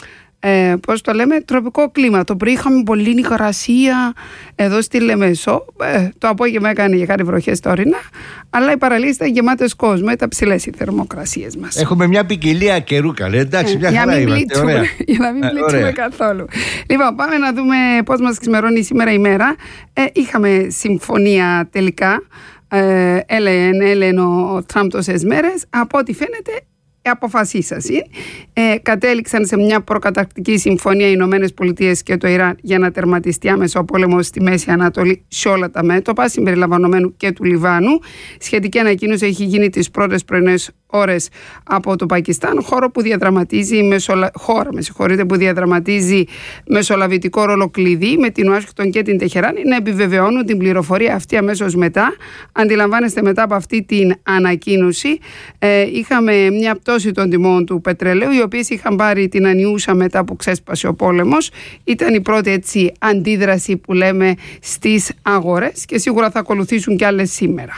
ε, πώς το λέμε, τροπικό κλίμα. Το πρωί είχαμε πολύ υγρασία εδώ στη Λεμεσό. Ε, το απόγευμα έκανε για κάτι βροχές στα ορεινά. Αλλά οι παραλίες ήταν γεμάτες κόσμο. Ήταν ψηλές οι θερμοκρασίες μας. Έχουμε μια ποικιλία καιρού, καλέ. Εντάξει, μια χαρά είμαστε. Ωραία. Για να μην πλήξουμε καθόλου. Λοιπόν, πάμε να δούμε πώς μας ξημερώνει σήμερα η μέρα. Ε, είχαμε συμφωνία τελικά. Ε, έλεγε, έλεγε ο Τραμπ τόσες μέρες. Από ό,τι φαίνεται, αποφασίσασαν. Ε, κατέληξαν σε μια προκαταρκτική συμφωνία οι Ηνωμένες Πολιτείες και το Ιράν για να τερματιστεί άμεσα ο πόλεμος στη Μέση Ανατολή σε όλα τα μέτωπα, συμπεριλαμβανομένου και του Λιβάνου. Σχετική ανακοίνωση έχει γίνει τις πρώτες πρωινές ώρες από το Πακιστάν, χώρο που διαδραματίζει μεσολα... χώρα με συγχωρείτε, που διαδραματίζει μεσολαβητικό ρόλο κλειδί, με την Ουάσιγκτον και την Τεχεράνη να επιβεβαιώνουν την πληροφορία αυτή αμέσως μετά. Αντιλαμβάνεστε, μετά από αυτή την ανακοίνωση ε, είχαμε μια πτώση των τιμών του πετρελαίου, οι οποίες είχαν πάρει την ανιούσα μετά που ξέσπασε ο πόλεμος. Ήταν η πρώτη έτσι αντίδραση που λέμε στις αγορές και σίγουρα θα ακολουθήσουν και άλλες σήμερα.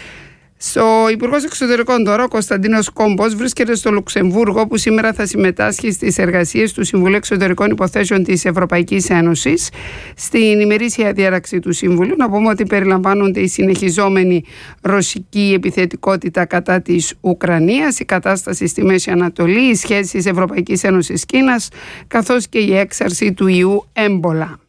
Ο Υπουργός Εξωτερικών τώρα, ο Κωνσταντίνος Κόμπος, βρίσκεται στο Λουξεμβούργο, που σήμερα θα συμμετάσχει στις εργασίες του Συμβουλίου Εξωτερικών Υποθέσεων της Ευρωπαϊκής Ένωσης. Στην ημερήσια διάταξη του Συμβουλίου, να πούμε ότι περιλαμβάνονται η συνεχιζόμενη ρωσική επιθετικότητα κατά της Ουκρανίας, η κατάσταση στη Μέση Ανατολή, οι σχέσεις Ευρωπαϊκής Ένωσης Κίνας, καθώς και η έξαρση του ιού έμπολα.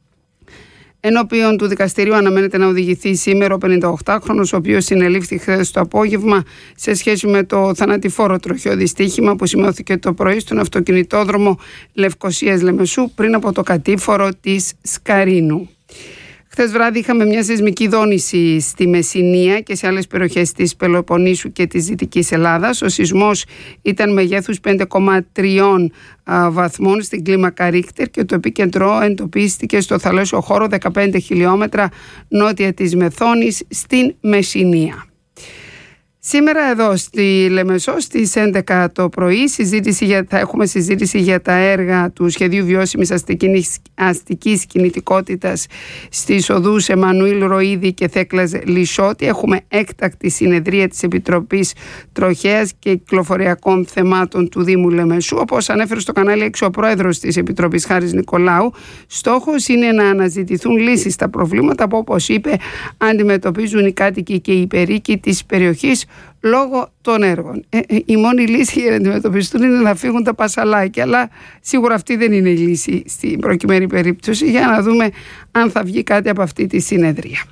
Ενώπιον του δικαστηρίου αναμένεται να οδηγηθεί σήμερα ο πενηνταοκτάχρονος, ο οποίος συνελήφθη χθες το απόγευμα σε σχέση με το θανατηφόρο τροχαίο δυστύχημα που σημειώθηκε το πρωί στον αυτοκινητόδρομο Λευκοσίας Λεμεσού πριν από το κατήφορο της Σκαρίνου. Χθες βράδυ είχαμε μια σεισμική δόνηση στη Μεσσηνία και σε άλλες περιοχές της Πελοποννήσου και της Δυτικής Ελλάδας. Ο σεισμός ήταν μεγέθους πέντε κόμμα τρία βαθμών στην κλίμακα Ρίχτερ και το επίκεντρο εντοπίστηκε στο θαλάσσιο χώρο δεκαπέντε χιλιόμετρα νότια της Μεθόνης στην Μεσσηνία. Σήμερα εδώ στη Λεμεσό στις έντεκα το πρωί συζήτηση για, θα έχουμε συζήτηση για τα έργα του Σχεδίου Βιώσιμης Αστικής, αστικής Κινητικότητας στις οδούς Εμμανουήλ Ροΐδη και Θέκλας Λισότη. Έχουμε έκτακτη συνεδρία της Επιτροπής Τροχέας και Κυκλοφοριακών Θεμάτων του Δήμου Λεμεσού. Όπως ανέφερε στο κανάλι έξι ο πρόεδρος της Επιτροπής Χάρης Νικολάου, στόχος είναι να αναζητηθούν λύσεις στα προβλήματα που, όπως είπε, αντιμετωπίζουν οι κάτοικοι και οι υπεροίκοι της περιοχής, λόγω των έργων. Ε, ε, η μόνη λύση για να αντιμετωπιστούν είναι να φύγουν τα πασαλάκια, αλλά σίγουρα αυτή δεν είναι η λύση στην προκειμένη περίπτωση. Για να δούμε αν θα βγει κάτι από αυτή τη συνεδρία.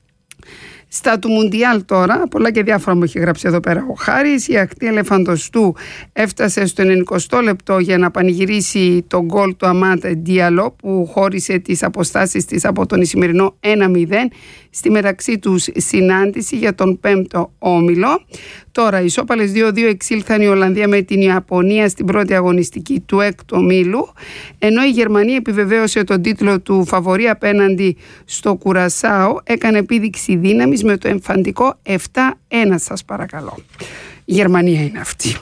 Στα του Μουντιάλ τώρα, πολλά και διάφορα μου έχει γράψει εδώ πέρα ο Χάρης. Η ακτή ελεφαντοστού έφτασε στο ενενηκοστό λεπτό για να πανηγυρίσει τον γκολ του Αμάντ Διαλό που χώρισε τις αποστάσεις της από τον Ισημερινό ένα μηδέν στη μεταξύ τους συνάντηση για τον πέμπτο όμιλο. Τώρα, ισόπαλες δύο δύο εξήλθαν η Ολλανδία με την Ιαπωνία στην πρώτη αγωνιστική του έκτου ομίλου, ενώ η Γερμανία επιβεβαίωσε τον τίτλο του φαβορί απέναντι στο Κουρασάο, έκανε επίδειξη δύναμης με το εμφαντικό επτά ένα, σας παρακαλώ. Η Γερμανία είναι αυτή.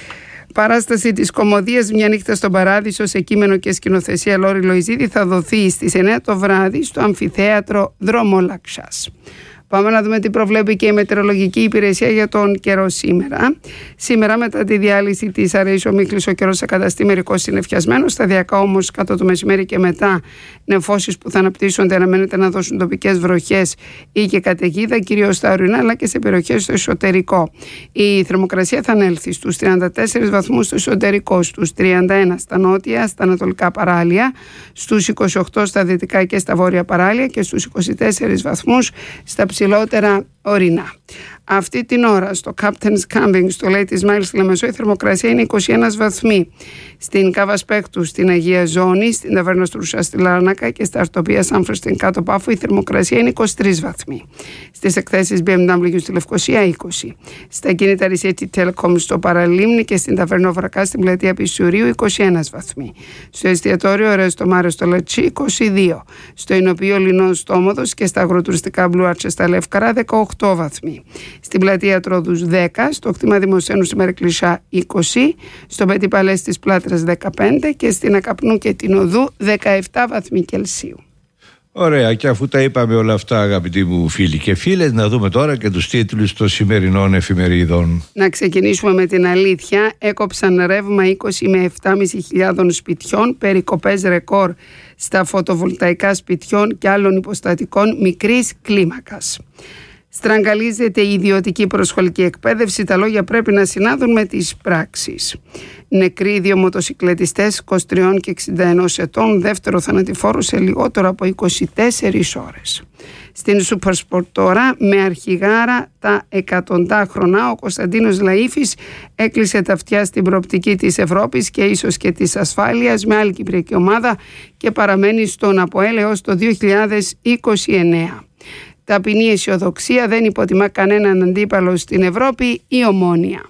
Παράσταση της κωμωδίας «Μια νύχτα στον Παράδεισο» σε κείμενο και σκηνοθεσία Λόρι Λοϊζίδη θα δοθεί στις εννιά το βράδυ στο αμφιθέατρο Δρόμολαξας. Πάμε να δούμε τι προβλέπει και η μετεωρολογική υπηρεσία για τον καιρό σήμερα. Σήμερα, μετά τη διάλυση της αραιής ομίχλης, ο καιρός θα καταστεί μερικώς συννεφιασμένος. Σταδιακά όμως, κατά το μεσημέρι και μετά, νεφώσεις που θα αναπτύσσονται αναμένεται να δώσουν τοπικές βροχές ή και καταιγίδα, κυρίως στα ορεινά αλλά και σε περιοχές στο εσωτερικό. Η θερμοκρασία θα ανέλθει στους τριάντα τέσσερις βαθμούς στο εσωτερικό, στους τριάντα ένα στα νότια, στα ανατολικά παράλια, στους είκοσι οκτώ στα δυτικά και στα βόρεια παράλια και στους είκοσι τέσσερις βαθμούς στα ψηλότερα ορεινά. Αυτή την ώρα στο Captain's Camping στο Λέει της Μάιλ στη Λεμεσό η θερμοκρασία είναι είκοσι ένα βαθμοί. Στην Κάβα Σπέκτου στην Αγία Ζώνη, στην Ταβέρνα Στρούσα στη Λάρνακα και στα Αρτοπία Σάμφρος στην Κάτω Πάφο η θερμοκρασία είναι είκοσι τρεις βαθμοί. Στις εκθέσεις μπι εμ ντάμπλιου στη Λευκοσία είκοσι. Στα κίνητα Ρισέτη Telecom στο Παραλίμνη και στην Ταβέρνα Βρακά στην Πλατεία Πισουρίου είκοσι ένα βαθμοί. Στο εστιατόριο Ρέστο Μάριο στο Λατσί είκοσι δύο. Στο Ινοποιείο Λινών Στόμοδος και στα αγροτουριστικά Blue Arches στα Λεύκαρα δεκαοκτώ βαθμοί. Στην Πλατεία Τρόδους δέκα, στο κτήμα Δημοσθένου στη Μερκλισσά είκοσι, στο Πέτη Παλές στις Πλάτρες δεκαπέντε και στην Ακαπνού και την Οδού δεκαεπτά βαθμοί Κελσίου. Ωραία, και αφού τα είπαμε όλα αυτά, αγαπητοί μου φίλοι και φίλες, να δούμε τώρα και τους τίτλους των σημερινών εφημερίδων. Να ξεκινήσουμε με την αλήθεια. Έκοψαν ρεύμα είκοσι με επτά χιλιάδες πεντακόσια σπιτιών, περικοπές ρεκόρ στα φωτοβολταϊκά σπιτιών και άλλων υποστατικών μικρής κλίμακας. Στραγγαλίζεται η ιδιωτική προσχολική εκπαίδευση, τα λόγια πρέπει να συνάδουν με τις πράξεις. Νεκροί δύο μοτοσικλετιστές είκοσι τρία και εξήντα ένα ετών, δεύτερο θανατηφόρο σε λιγότερο από είκοσι τέσσερις ώρες. Στην Super Sport τώρα, με αρχηγάρα τα εκατοντάχρονα, ο Κωνσταντίνος Λαΐφης έκλεισε τα αυτιά στην προοπτική της Ευρώπης και ίσως και της ασφάλειας με άλλη κυπριακή ομάδα και παραμένει στον ΑΠΟΕΛ έως το δύο χιλιάδες είκοσι εννέα. Ταπεινή αισιοδοξία, δεν υποτιμά κανέναν αντίπαλο στην Ευρώπη, η Ομόνοια.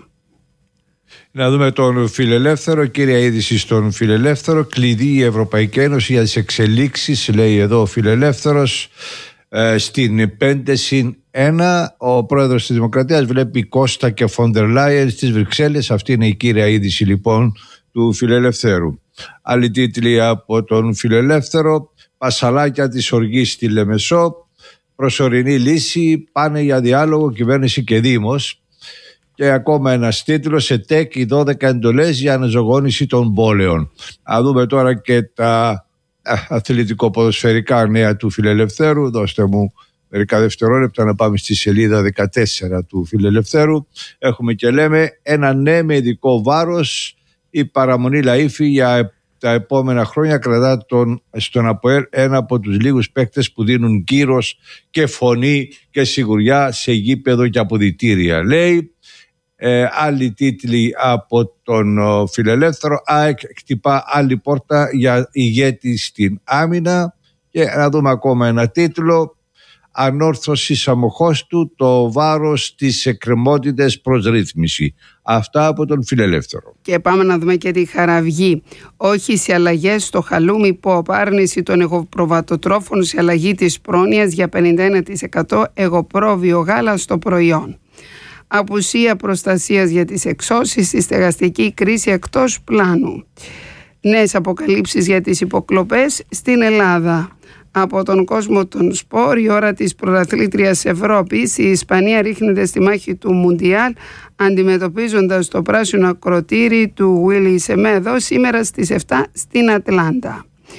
Να δούμε τον Φιλελεύθερο, κύρια είδηση στον Φιλελεύθερο. Κλειδί η Ευρωπαϊκή Ένωση για τις εξελίξεις, λέει εδώ ο Φιλελεύθερος, ε, στην πέντε συν ένα. Ο πρόεδρος της Δημοκρατίας βλέπει Κώστα και Φόντερ Λάιεν στις Βρυξέλλες. Αυτή είναι η κύρια είδηση λοιπόν του Φιλελευθέρου. Άλλοι τίτλοι από τον Φιλελεύθερο. Πασαλάκια της οργής στη Λεμεσό. Προσωρινή λύση, πάνε για διάλογο κυβέρνηση και Δήμος. Και ακόμα ένας τίτλος, σε ΤΕΚ οι δώδεκα εντολές για αναζωογόνηση των πόλεων. Α δούμε τώρα και τα αθλητικοποδοσφαιρικά νέα του Φιλελευθέρου. Δώστε μου μερικά δευτερόλεπτα να πάμε στη σελίδα δεκατέσσερα του Φιλελευθέρου. Έχουμε και λέμε ένα ναι με ειδικό βάρος. Η παραμονή Λαΐφη για τα επόμενα χρόνια κρατά τον, στον ΑΠΟΕΛ ένα από τους λίγους παίκτες που δίνουν κύρος και φωνή και σιγουριά σε γήπεδο και αποδυτήρια. Λέει ε, άλλοι τίτλοι από τον ο, Φιλελεύθερο. ΑΕΚ χτυπά άλλη πόρτα για ηγέτη στην άμυνα. Και να δούμε ακόμα ένα τίτλο. Ανόρθωση σαμοχώς του, το βάρος της εκκρεμότητες προς ρύθμιση. Αυτά από τον Φιλελεύθερο. Και πάμε να δούμε και τη Χαραυγή. Όχι σε αλλαγές στο χαλούμι pop. Άρνηση των εγωπροβατοτρόφων σε αλλαγή της πρόνοιας για πενήντα ένα τοις εκατό εγωπρόβιο γάλα στο προϊόν. Απουσία προστασίας για τις εξώσεις στη στεγαστική κρίση εκτός πλάνου. Νέες αποκαλύψεις για τις υποκλοπές στην Ελλάδα. Από τον κόσμο των σπορ, η ώρα της πρωταθλήτριας Ευρώπης, η Ισπανία ρίχνεται στη μάχη του Μουντιάλ αντιμετωπίζοντας το πράσινο ακροτήρι του Willy Semedo σήμερα στις επτά στην Ατλάντα.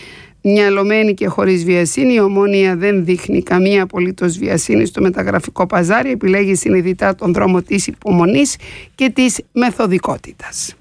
μυαλωμένη και χωρίς βιασύνη. Η Ομόνοια δεν δείχνει καμία απολύτως βιασύνη στο μεταγραφικό παζάρι. Επιλέγει συνειδητά τον δρόμο της υπομονής και της μεθοδικότητας.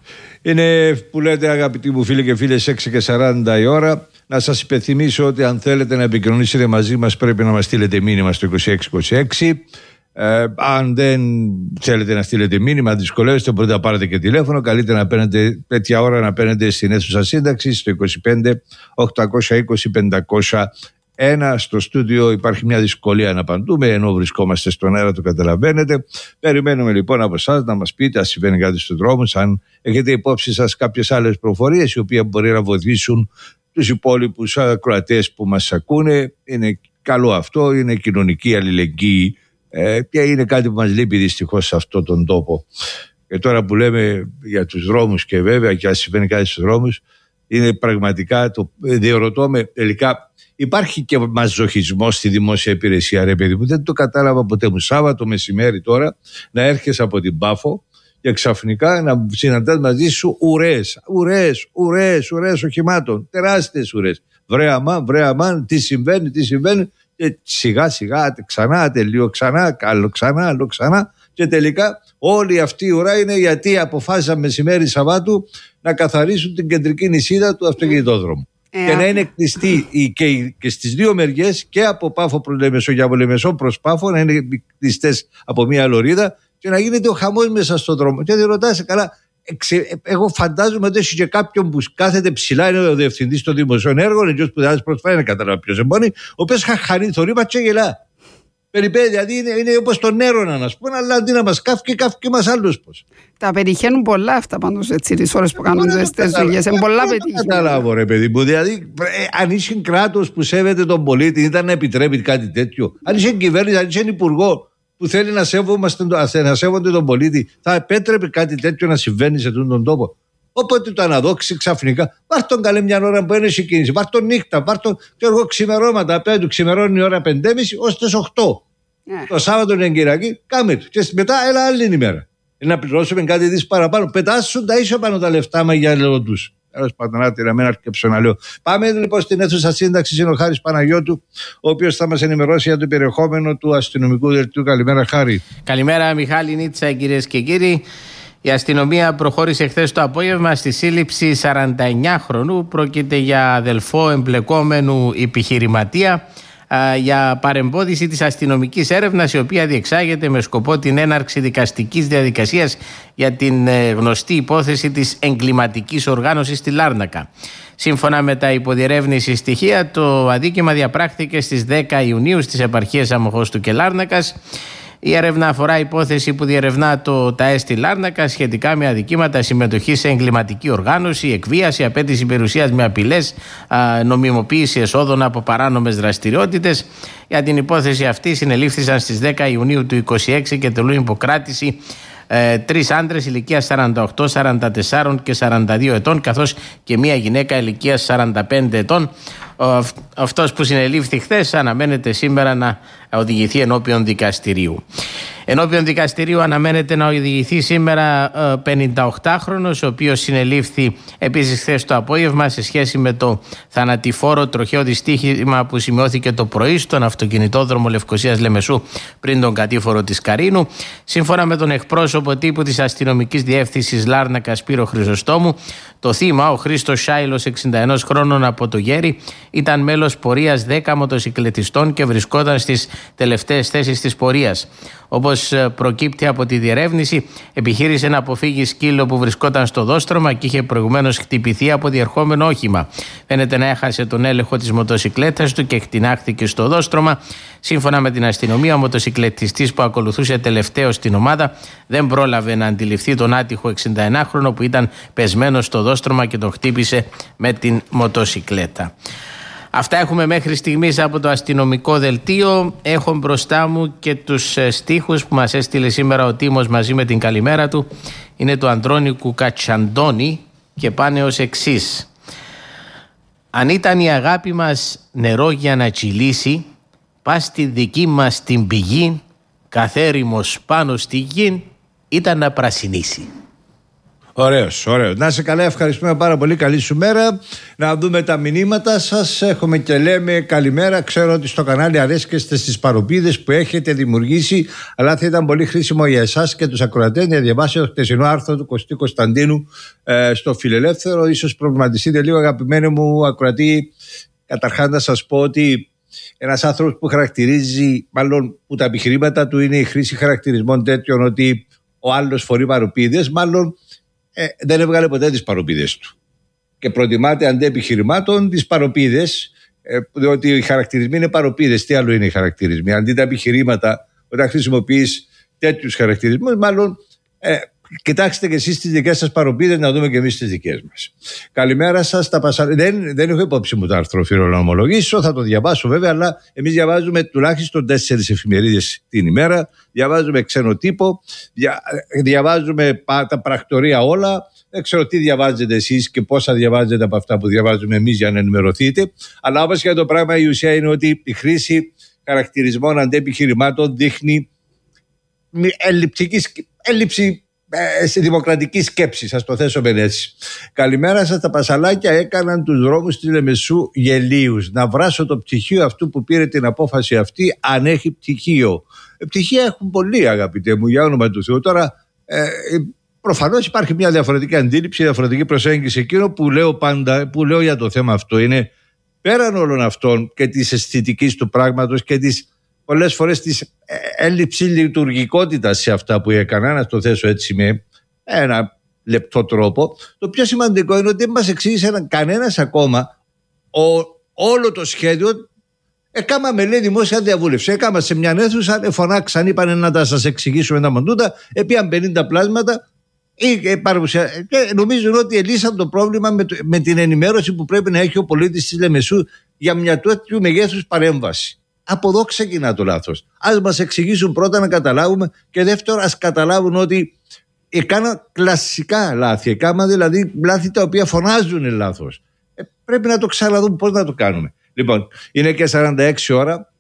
Είναι που λέτε, αγαπητοί μου φίλοι και φίλες, έξι και σαράντα η ώρα. Να σας υπενθυμίσω ότι αν θέλετε να επικοινωνήσετε μαζί μας πρέπει να μας στείλετε μήνυμα στο είκοσι έξι είκοσι έξι. Ε, αν δεν θέλετε να στείλετε μήνυμα, δυσκολεύεστε, μπορείτε να πάρετε και τηλέφωνο. Καλύτερα να παίρνετε τέτοια ώρα να παίρνετε στην αίθουσα σύνταξη στο είκοσι πέντε οκτακόσια είκοσι πεντακόσια ένα. Στο στούντιο υπάρχει μια δυσκολία να απαντούμε, ενώ βρισκόμαστε στον αέρα, το καταλαβαίνετε. Περιμένουμε λοιπόν από εσάς να μας πείτε αν συμβαίνει κάτι στους δρόμους, αν έχετε υπόψη σας κάποιες άλλες προφορίες οι οποίες μπορεί να βοηθήσουν τους υπόλοιπους ακροατές που μας ακούνε. Είναι καλό αυτό, είναι κοινωνική αλληλεγγύη ε, και είναι κάτι που μας λείπει δυστυχώς σε αυτόν τον τόπο. Και τώρα που λέμε για τους δρόμους, και βέβαια και αν συμβαίνει κάτι στους δρόμους, είναι πραγματικά το διερωτώ με τελικά. Υπάρχει και μαζοχισμός στη δημόσια υπηρεσία, ρε παιδί μου. Δεν το κατάλαβα ποτέ μου. Σάββατο μεσημέρι τώρα να έρχεσαι από την Πάφο και ξαφνικά να συναντάς μαζί σου ουρές, ουρές, ουρές, ουρές οχημάτων. Τεράστιες ουρές. Βρε αμάν, βρε αμάν, τι συμβαίνει, τι συμβαίνει. Και σιγά σιγά, ξανά, τελείω ξανά, άλλο ξανά, άλλο ξανά. Και τελικά όλη αυτή η ουρά είναι γιατί αποφάσισαν μεσημέρι Σαββάτου να καθαρίσουν την κεντρική νησίδα του αυτοκινητόδρομου. Ε, και να είναι κλειστή και, και στις δύο μεριές, και από Πάφο προς Λεμεσό και από Λεμεσό προς Πάφο, να είναι κλειστές από μια λωρίδα και να γίνεται ο χαμός μέσα στον δρόμο. Και δεν ρωτάς, καλά, εξε, εγώ φαντάζομαι ότι έχει και κάποιον που κάθεται ψηλά, είναι ο διευθυντής των δημοσίων έργων, έτσι που δεν προσφέρει να καταλάβει ποιος εμπώνει, ο οποίος χαχανεί το ρήμα και γελά. Περιπέτεια, δηλαδή είναι, είναι όπως τον Έρωνα, να πούμε, αλλά αντί να μας κάφει, κάφει και μας άλλους πώς. Τα πετυχαίνουν πολλά αυτά πάντως, έτσι, τις ώρες που κάνουν τις δουλειές. Είναι πολλά πετυχημένα. Δεν καταλάβω, ρε παιδί μου. Δηλαδή, ε, αν είσαι κράτος που σέβεται τον πολίτη, ήταν να επιτρέπει κάτι τέτοιο. Αν είσαι κυβέρνηση, αν είσαι υπουργό που θέλει να, να σέβονται τον πολίτη, θα επέτρεπε κάτι τέτοιο να συμβαίνει σε αυτόν τον τόπο. Οπότε το αναδόξει ξαφνικά. Πάρ' τον καλέ μια ώρα που είναι κίνηση. Πάρ' τον νύχτα, πάρ' τον εγώ, ξημερώματα. Απέναντι του ξημερώνει η ώρα πέντε και μισή ως τις οκτώ. Yeah. Το Σάββατο είναι Κυριακή, κάμε του. Και μετά έλα άλλη ημέρα. Είναι να πληρώσουμε κάτι δις παραπάνω. Πετάσουν τα ίσια πάνω τα λεφτά μα για λέω του. Τέλος πάντων, άτε να μην αρκεψω να λέω. Πάμε λοιπόν στην αίθουσα σύνταξη. Είναι ο Χάρης Παναγιώτου, ο οποίος θα μας ενημερώσει για το περιεχόμενο του αστυνομικού δελτίου. Καλημέρα, Χάρη. Καλημέρα, Μιχάλη Νίτσα, κυρίες και κύριοι. Η αστυνομία προχώρησε χθες το απόγευμα στη σύλληψη σαρανταεννιάχρονου. Πρόκειται για αδελφό εμπλεκόμενου επιχειρηματία για παρεμπόδιση της αστυνομικής έρευνας, η οποία διεξάγεται με σκοπό την έναρξη δικαστικής διαδικασίας για την γνωστή υπόθεση της εγκληματικής οργάνωσης στη Λάρνακα. Σύμφωνα με τα υποδιερεύνηση στοιχεία, το αδίκημα διαπράχθηκε στις δέκα Ιουνίου στις επαρχίες Αμοχώστου και Λάρνακας. Η έρευνα αφορά υπόθεση που διερευνά το ΤΑΕ στη Λάρνακα σχετικά με αδικήματα συμμετοχή σε εγκληματική οργάνωση, εκβίαση, απέτηση περιουσίας με απειλές, νομιμοποίηση εσόδων από παράνομες δραστηριότητες. Για την υπόθεση αυτή συνελήφθησαν στις δέκα Ιουνίου του είκοσι έξι και τελούν υποκράτηση ε, τρεις άντρες ηλικίας σαράντα οκτώ, σαράντα τέσσερα και σαράντα δύο ετών, καθώς και μία γυναίκα ηλικίας σαράντα πέντε ετών. Ο, αυτός που συνελήφθη χθες αναμένεται σήμερα να οδηγηθεί ενώπιον δικαστηρίου. Ενώπιον δικαστηρίου αναμένεται να οδηγηθεί σήμερα πενηνταοκτάχρονος, ο οποίος συνελήφθη επίσης χθες το απόγευμα σε σχέση με το θανατηφόρο τροχαίο δυστύχημα που σημειώθηκε το πρωί στον αυτοκινητόδρομο Λευκωσίας Λεμεσού πριν τον κατήφορο της Καρίνου. Σύμφωνα με τον εκπρόσωπο τύπου της αστυνομικής διεύθυνσης Λάρνακα Σπύρο Χρυσοστόμου, το θύμα, ο Χρήστος Σάιλος, εξήντα ένα χρόνων από το Γέρι, ήταν μέλος πορείας δέκα μοτοσυκλετιστών και βρισκόταν στις τελευταίες θέσεις της πορείας. Όπως προκύπτει από τη διερεύνηση, επιχείρησε να αποφύγει σκύλο που βρισκόταν στο δόστρωμα και είχε προηγουμένως χτυπηθεί από διερχόμενο όχημα. Φαίνεται να έχασε τον έλεγχο της μοτοσυκλέτας του και εκτινάχθηκε στο δόστρωμα. Σύμφωνα με την αστυνομία, ο μοτοσυκλετιστής που ακολουθούσε τελευταίο στην ομάδα δεν πρόλαβε να αντιληφθεί τον άτυχο εξηνταενάχρονο που ήταν πεσμένος στο δόστρωμα και τον χτύπησε με την μοτοσυκλέτα. Αυτά έχουμε μέχρι στιγμής από το αστυνομικό δελτίο. Έχω μπροστά μου και τους στίχους που μας έστειλε σήμερα ο Τίμος μαζί με την καλημέρα του. Είναι του Αντρώνικου Κατσαντώνη και πάνε ως εξής. Αν ήταν η αγάπη μας νερό για να τσιλήσει, πας στη δική μας την πηγή, καθέριμος πάνω στη γη ήταν να πρασινίσει. Ωραίος, ωραίος. Να είσαι καλά, ευχαριστούμε πάρα πολύ. Καλή σου μέρα. Να δούμε τα μηνύματα σας. Έχουμε και λέμε καλημέρα. Ξέρω ότι στο κανάλι αρέσκεστε στις παροπίδες που έχετε δημιουργήσει, αλλά θα ήταν πολύ χρήσιμο για εσάς και τους ακροατές να διαβάσετε το χτεσινό άρθρο του Κωστή Κωνσταντίνου ε, στο Φιλελεύθερο. Ίσως προβληματιστείτε λίγο, αγαπημένοι μου ακροατοί. Καταρχάς να σας πω ότι ένας άνθρωπος που χαρακτηρίζει, μάλλον που τα επιχειρήματα του είναι η χρήση χαρακτηρισμών τέτοιων ότι ο άλλος φορεί παροπίδες, μάλλον ε, δεν έβγαλε ποτέ τις παροπίδες του. Και προτιμάται αντί επιχειρημάτων τις παροπίδες, ε, διότι οι χαρακτηρισμοί είναι παροπίδες. Τι άλλο είναι οι χαρακτηρισμοί? Αντί τα επιχειρήματα, όταν χρησιμοποιείς τέτοιους χαρακτηρισμούς, μάλλον ε, κοιτάξτε και εσείς τις δικές σας παροπίδες, να δούμε και εμείς τις δικές μας. Καλημέρα σας. Τα πασα... δεν, δεν έχω υπόψη μου το άρθρο, οφείλω να ομολογήσω. Θα το διαβάσω βέβαια, αλλά εμείς διαβάζουμε τουλάχιστον τέσσερις εφημερίδες την ημέρα. Διαβάζουμε ξένο τύπο, δια... διαβάζουμε τα πρακτορία όλα. Δεν ξέρω τι διαβάζετε εσείς και πόσα διαβάζετε από αυτά που διαβάζουμε εμείς για να ενημερωθείτε. Αλλά όπως και το πράγμα, η ουσία είναι ότι η χρήση χαρακτηρισμών αντί επιχειρημάτων δείχνει έλλειψη σε δημοκρατική σκέψη, σας το θέσω με έτσι. Καλημέρα σας. Τα πασαλάκια έκαναν τους δρόμους της Λεμεσού γελίους. Να βράσω το πτυχίο αυτού που πήρε την απόφαση αυτή, αν έχει πτυχίο. Ε, πτυχία έχουν πολλοί, αγαπητέ μου, για όνομα του Θεού. Τώρα ε, προφανώς υπάρχει μια διαφορετική αντίληψη, διαφορετική προσέγγιση. Εκείνο που λέω πάντα, που λέω για το θέμα αυτό, είναι πέραν όλων αυτών και της αισθητικής του πράγματος και της πολλές φορές της έλλειψη λειτουργικότητας σε αυτά που έκανα, να το θέσω έτσι με ένα λεπτό τρόπο. Το πιο σημαντικό είναι ότι δεν μας εξήγησε κανένας ακόμα ο, όλο το σχέδιο. Έκαμε λέει δημόσια διαβούλευση. Έκαμε σε μια αίθουσα, φωνάξαν, είπαν να τα σας εξηγήσουμε τα μαντούτα, έπιαν πενήντα πλάσματα και νομίζουν ότι ελύσαν το πρόβλημα με, το, με την ενημέρωση που πρέπει να έχει ο πολίτης της Λεμεσού για μια τέτοιου μεγέθους παρέμβαση. Από εδώ ξεκινά το λάθος. Ας μας εξηγήσουν πρώτα να καταλάβουμε, και δεύτερον ας καταλάβουν ότι έκανα κλασικά λάθη. Έκανα δηλαδή λάθη τα οποία φωνάζουν λάθος. Ε, πρέπει να το ξαναδούμε πώς να το κάνουμε. Λοιπόν, είναι και σαράντα έξι ώρα.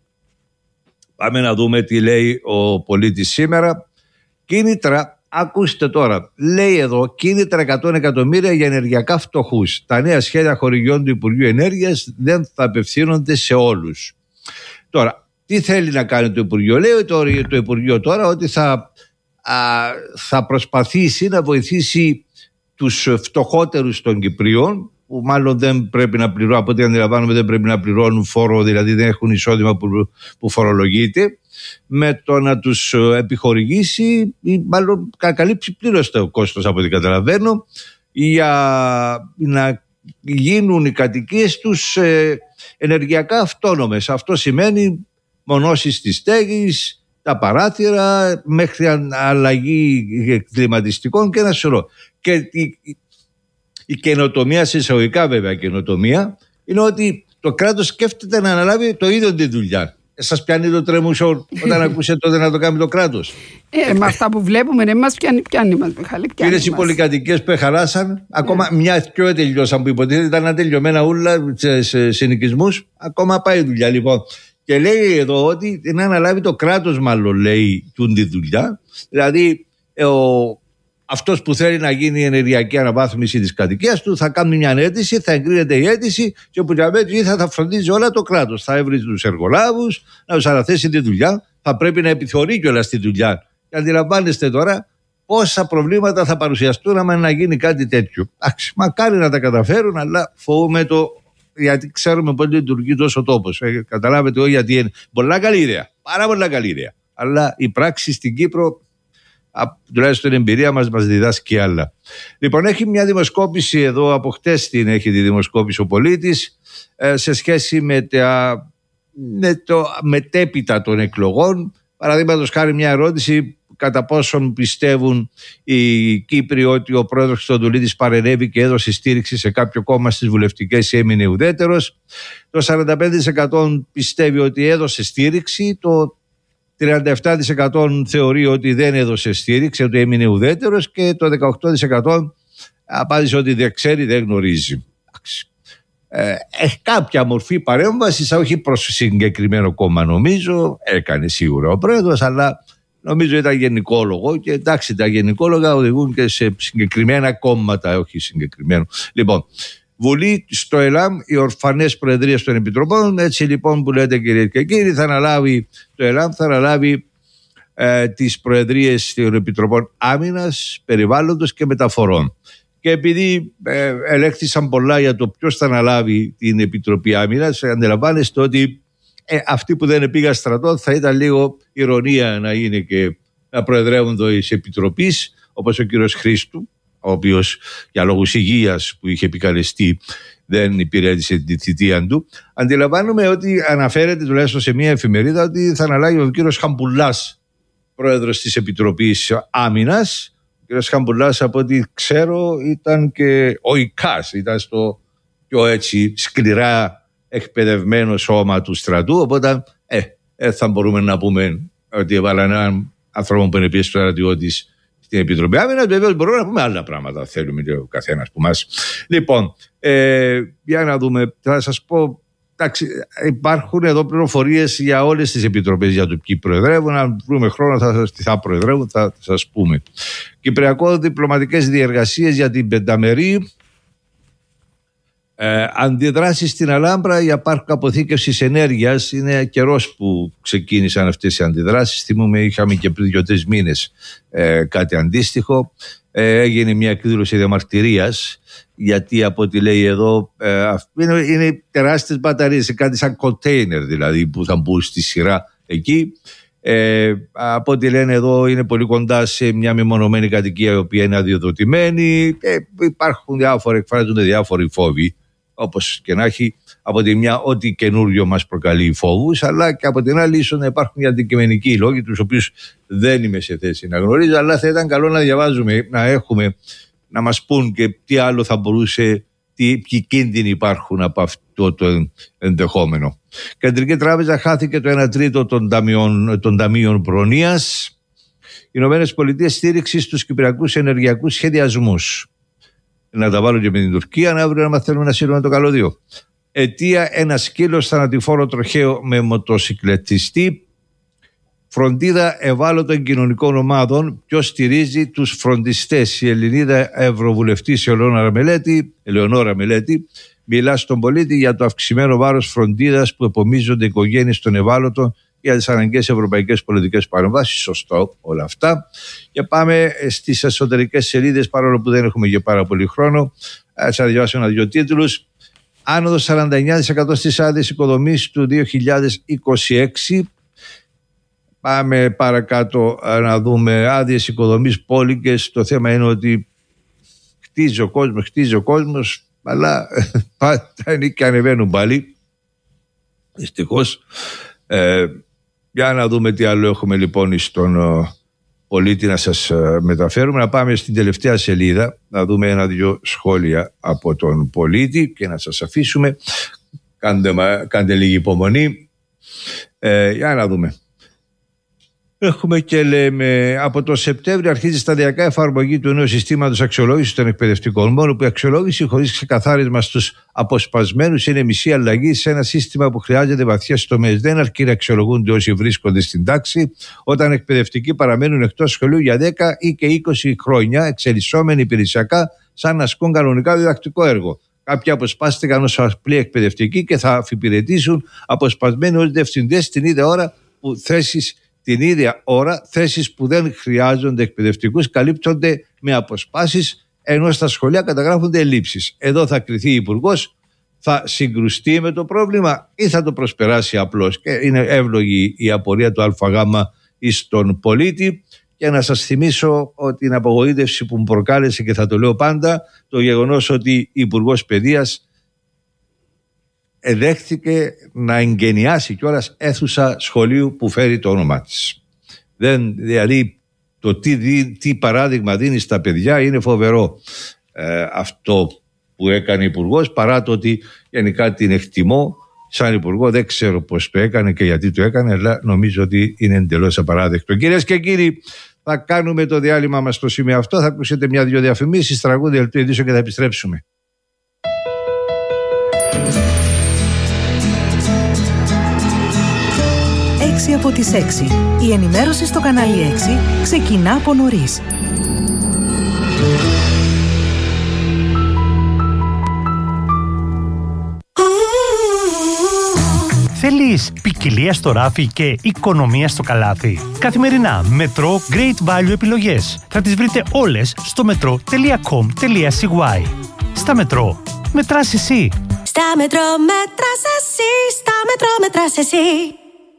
Πάμε να δούμε τι λέει ο πολίτης σήμερα. Κίνητρα, ακούστε τώρα. Λέει εδώ κίνητρα εκατό εκατομμύρια για ενεργειακά φτωχούς. Τα νέα σχέδια χορηγιών του Υπουργείου Ενέργειας δεν θα απευθύνονται σε όλους. Τώρα, τι θέλει να κάνει το Υπουργείο? Λέει το, το Υπουργείο τώρα ότι θα, α, θα προσπαθήσει να βοηθήσει τους φτωχότερους των Κυπρίων, που μάλλον δεν πρέπει να πληρώνουν, από ό,τι αντιλαμβάνομαι δεν πρέπει να πληρώνουν φόρο, δηλαδή δεν έχουν εισόδημα που, που φορολογείται, με το να τους επιχορηγήσει ή μάλλον να καλύψει πλήρως το κόστος, από ό,τι καταλαβαίνω, για να γίνουν οι κατοικίες τους ε, ενεργειακά αυτόνομες. Αυτό σημαίνει μονώσεις της στέγης, τα παράθυρα, μέχρι αλλαγή κλιματιστικών και ένα σωρό. Και η, η καινοτομία, σε εισαγωγικά βέβαια καινοτομία, είναι ότι το κράτος σκέφτεται να αναλάβει το ίδιο τη δουλειά. Σας πιάνει το τρέμουσο όταν ακούσετε τότε να το κάνει το κράτος? Ε, με αυτά που βλέπουμε, ναι, μας πιάνει, πιάνει μας, Μιχάλη. Πήρες οι πολυκατοικίες που εχαλάσαν, ακόμα yeah. μια και τελειώσαν, που υποτίθεται ήταν ατελειωμένα όλα σε, σε συνοικισμούς, ακόμα πάει η δουλειά. Λοιπόν, και λέει εδώ ότι να αναλάβει το κράτος, μάλλον λέει, τη δουλειά. Δηλαδή, ο, αυτός που θέλει να γίνει η ενεργειακή αναβάθμιση της κατοικίας του θα κάνει μια αίτηση, θα εγκρίνεται η αίτηση και όπου διαβέτει θα, θα φροντίζει όλα το κράτος. Θα έβρει τους εργολάβους, να τους αναθέσει τη δουλειά, θα πρέπει να επιθεωρεί κιόλας τη δουλειά. Και αντιλαμβάνεστε τώρα πόσα προβλήματα θα παρουσιαστούν άμα να γίνει κάτι τέτοιο. Άξι, μακάρι να τα καταφέρουν, αλλά φοβούμαι το, γιατί ξέρουμε πώς λειτουργεί τόσο τόπος. Ε, καταλάβετε όχι γιατί είναι πολλά καλή ιδέα, πάρα πολλά καλή ιδέα. Αλλά η πράξη στην Κύπρο, τουλάχιστον η εμπειρία μας μας διδάσκει άλλα. Λοιπόν, έχει μια δημοσκόπηση εδώ, από χτες την έχει τη δημοσκόπηση ο πολίτης, ε, σε σχέση με, τα, με το μετέπειτα των εκλογών. Παραδείγματος χάρη μια ερώτηση, κατά πόσον πιστεύουν οι Κύπροι ότι ο πρόεδρος Χριστοδουλίδης παρενέβη και έδωσε στήριξη σε κάποιο κόμμα στις βουλευτικές ή έμεινε ουδέτερος. Το σαράντα πέντε τοις εκατό πιστεύει ότι έδωσε στήριξη, το τριάντα επτά τοις εκατό θεωρεί ότι δεν έδωσε στήριξη, ότι έμεινε ουδέτερος, και το δεκαοκτώ τοις εκατό απάντησε ότι δεν ξέρει, δεν γνωρίζει. Ε, έχει κάποια μορφή παρέμβαση, όχι προς συγκεκριμένο κόμμα νομίζω, έκανε σίγουρα ο πρόεδρος, αλλά νομίζω ήταν γενικόλογο και εντάξει, τα γενικόλογα οδηγούν και σε συγκεκριμένα κόμματα, όχι συγκεκριμένο. Λοιπόν, Βουλή στο ΕΛΑΜ, οι ορφανές προεδρίες των επιτροπών. Έτσι λοιπόν που λέτε κυρίες και κύριοι, θα αναλάβει το ΕΛΑΜ, θα αναλάβει ε, τις προεδρίες των επιτροπών άμυνας, περιβάλλοντος και μεταφορών. Και επειδή ε, ελέγχθησαν πολλά για το ποιος θα αναλάβει την Επιτροπή Άμυνας, αντιλαμβάνεστε ότι ε, αυτοί που δεν πήγαν στρατό θα ήταν λίγο ηρωνία να είναι και να προεδρεύουν της Επιτροπής, όπως ο κύριος Χρήστου, ο οποίος για λόγους υγείας που είχε επικαλεστεί δεν υπηρέτησε τη θητεία του. Αντιλαμβάνομαι ότι αναφέρεται τουλάχιστον σε μια εφημερίδα ότι θα αναλάβει ο κύριος Χαμπουλάς, πρόεδρος της Επιτροπής Άμυνας. Ο κύριος Χαμπουλάς, από ό,τι ξέρω, ήταν και ο ΙΚΑΣ, ήταν στο πιο έτσι σκληρά εκπαιδευμένο σώμα του στρατού, οπότε ε, ε, θα μπορούμε να πούμε ότι έβαλαν έναν άνθρωπο που είναι πίσω στο στρατιώτης στην Επιτροπή Άμυνας. Βεβαίως μπορούμε να πούμε άλλα πράγματα, θέλουμε και ο καθένας που μας. Λοιπόν, ε, για να δούμε, θα σας πω, εντάξει, υπάρχουν εδώ πληροφορίες για όλες τις επιτροπές για το ποιοι προεδρεύουν. Αν βρούμε χρόνο θα σας, θα προεδρεύουν, θα σας πούμε. Κυπριακό διπλωματικές διεργασίες για την πενταμερή. Ε, αντιδράσεις στην Αλάμπρα για πάρκο αποθήκευσης ενέργειας. Είναι καιρός που ξεκίνησαν αυτές οι αντιδράσεις. Θυμούμε, είχαμε και πριν δύο-τρεις μήνες ε, κάτι αντίστοιχο. Ε, έγινε μια εκδήλωση διαμαρτυρίας, γιατί από ό,τι λέει εδώ ε, είναι, είναι τεράστιες μπαταρίες, κάτι σαν κοντέινερ δηλαδή που θα μπουν στη σειρά εκεί. Ε, από ό,τι λένε εδώ είναι πολύ κοντά σε μια μεμονωμένη κατοικία η οποία είναι αδειοδοτημένη. Ε, υπάρχουν διάφορα, εκφράζονται διάφοροι φόβοι. Όπως και να έχει, από τη μια ό,τι καινούριο μας προκαλεί φόβους, αλλά και από την άλλη ίσως να υπάρχουν αντικειμενικοί λόγοι, τους οποίους δεν είμαι σε θέση να γνωρίζω, αλλά θα ήταν καλό να διαβάζουμε, να έχουμε, να μας πούν και τι άλλο θα μπορούσε, τι, ποιοι κίνδυνοι υπάρχουν από αυτό το ενδεχόμενο. Κεντρική Τράπεζα χάθηκε το ένα τρίτο των ταμείων, των ταμείων προνοίας. Οι Ηνωμένες Πολιτείες στήριξη στους κυπριακούς ενεργειακούς σχεδιασμούς. Να τα βάλω και με την Τουρκία, να αύριο να θέλουμε να σύρουμε το καλώδιο. Αιτία, ένα σκύλος θανατηφόρο τροχαίο με μοτοσυκλετιστή. Φροντίδα ευάλωτων κοινωνικών ομάδων. Ποιος στηρίζει τους φροντιστές? Η Ελληνίδα Ευρωβουλευτής Ελεονόρα Μελέτη, Ελεονόρα Μελέτη μιλά στον πολίτη για το αυξημένο βάρος φροντίδας που επομίζονται οι οικογένειες των ευάλωτων για τις αναγκαίες ευρωπαϊκές πολιτικές παρεμβάσεις. Σωστό όλα αυτά. Και πάμε στις εσωτερικές σελίδες, παρόλο που δεν έχουμε και πάρα πολύ χρόνο. Θα διαβάσω ένα-δυο τίτλους. Άνοδος σαράντα εννέα τοις εκατό στις άδειες οικοδομής του δύο χιλιάδες είκοσι έξι. Πάμε παρακάτω να δούμε άδειες οικοδομής πόλικες. Το θέμα είναι ότι χτίζει ο κόσμος, χτίζει ο κόσμος, αλλά πάντα είναι και ανεβαίνουν πάλι. Δυστυχώς. Ε, για να δούμε τι άλλο έχουμε λοιπόν στον uh, πολίτη να σας uh, μεταφέρουμε. Να πάμε στην τελευταία σελίδα, να δούμε ένα-δυο σχόλια από τον πολίτη και να σας αφήσουμε. Κάντε, κάντε λίγη υπομονή. Ε, για να δούμε. Έχουμε και λέμε, από το Σεπτέμβριο αρχίζει σταδιακά εφαρμογή του νέου συστήματος αξιολόγησης των εκπαιδευτικών. Μόνο που η αξιολόγηση χωρίς ξεκαθάρισμα στους αποσπασμένους είναι μισή αλλαγή σε ένα σύστημα που χρειάζεται βαθιές τομές. Δεν αρκεί να αξιολογούνται όσοι βρίσκονται στην τάξη, όταν εκπαιδευτικοί παραμένουν εκτός σχολείου για δέκα ή και είκοσι χρόνια, εξελισσόμενοι υπηρεσιακά, σαν να ασκούν κανονικά διδακτικό έργο. Κάποιοι αποσπάστηκαν ως απλοί εκπαιδευτικοί και θα αφιπηρετήσουν αποσπασμένοι ως διευθυντές την ίδια ώρα που θέσεις. Την ίδια ώρα θέσεις που δεν χρειάζονται εκπαιδευτικούς καλύπτονται με αποσπάσεις, ενώ στα σχολεία καταγράφονται ελλείψεις. Εδώ θα κριθεί η Υπουργός, θα συγκρουστεί με το πρόβλημα ή θα το προσπεράσει απλώς. Και είναι εύλογη η απορία του ΑΓ στον πολίτη. Και να σας θυμίσω ότι την απογοήτευση που μου προκάλεσε, και θα το λέω πάντα, το γεγονός ότι η Υπουργός Παιδείας εδέχθηκε να εγγενιάσει κιόλας αίθουσα σχολείου που φέρει το όνομά της. Δεν, δηλαδή το τι, τι παράδειγμα δίνει στα παιδιά είναι φοβερό ε, αυτό που έκανε η Υπουργός, παρά το ότι γενικά την εκτιμώ σαν Υπουργό. Δεν ξέρω πώς το έκανε και γιατί το έκανε, αλλά νομίζω ότι είναι εντελώς απαράδεκτο. Κυρίες και κύριοι, θα κάνουμε το διάλειμμα μας στο σημείο αυτό. Θα ακούσετε μια-δυο διαφημίσεις, τραγούδια, δελτίο ειδήσεων και θα επιστρέψουμε. έξι από τις έξι. Η ενημέρωση στο κανάλι έξι ξεκινά από νωρίς. Θέλεις ποικιλία στο ράφι και οικονομία στο καλάθι? Καθημερινά Μετρό Great Value επιλογές. Θα τις βρείτε όλες στο μετρό τελεία κομ τελεία σι γουάι. Στα Μετρό, μετράς εσύ. Στα Μετρό μετράς εσύ. Στα Μετρό μετράς εσύ.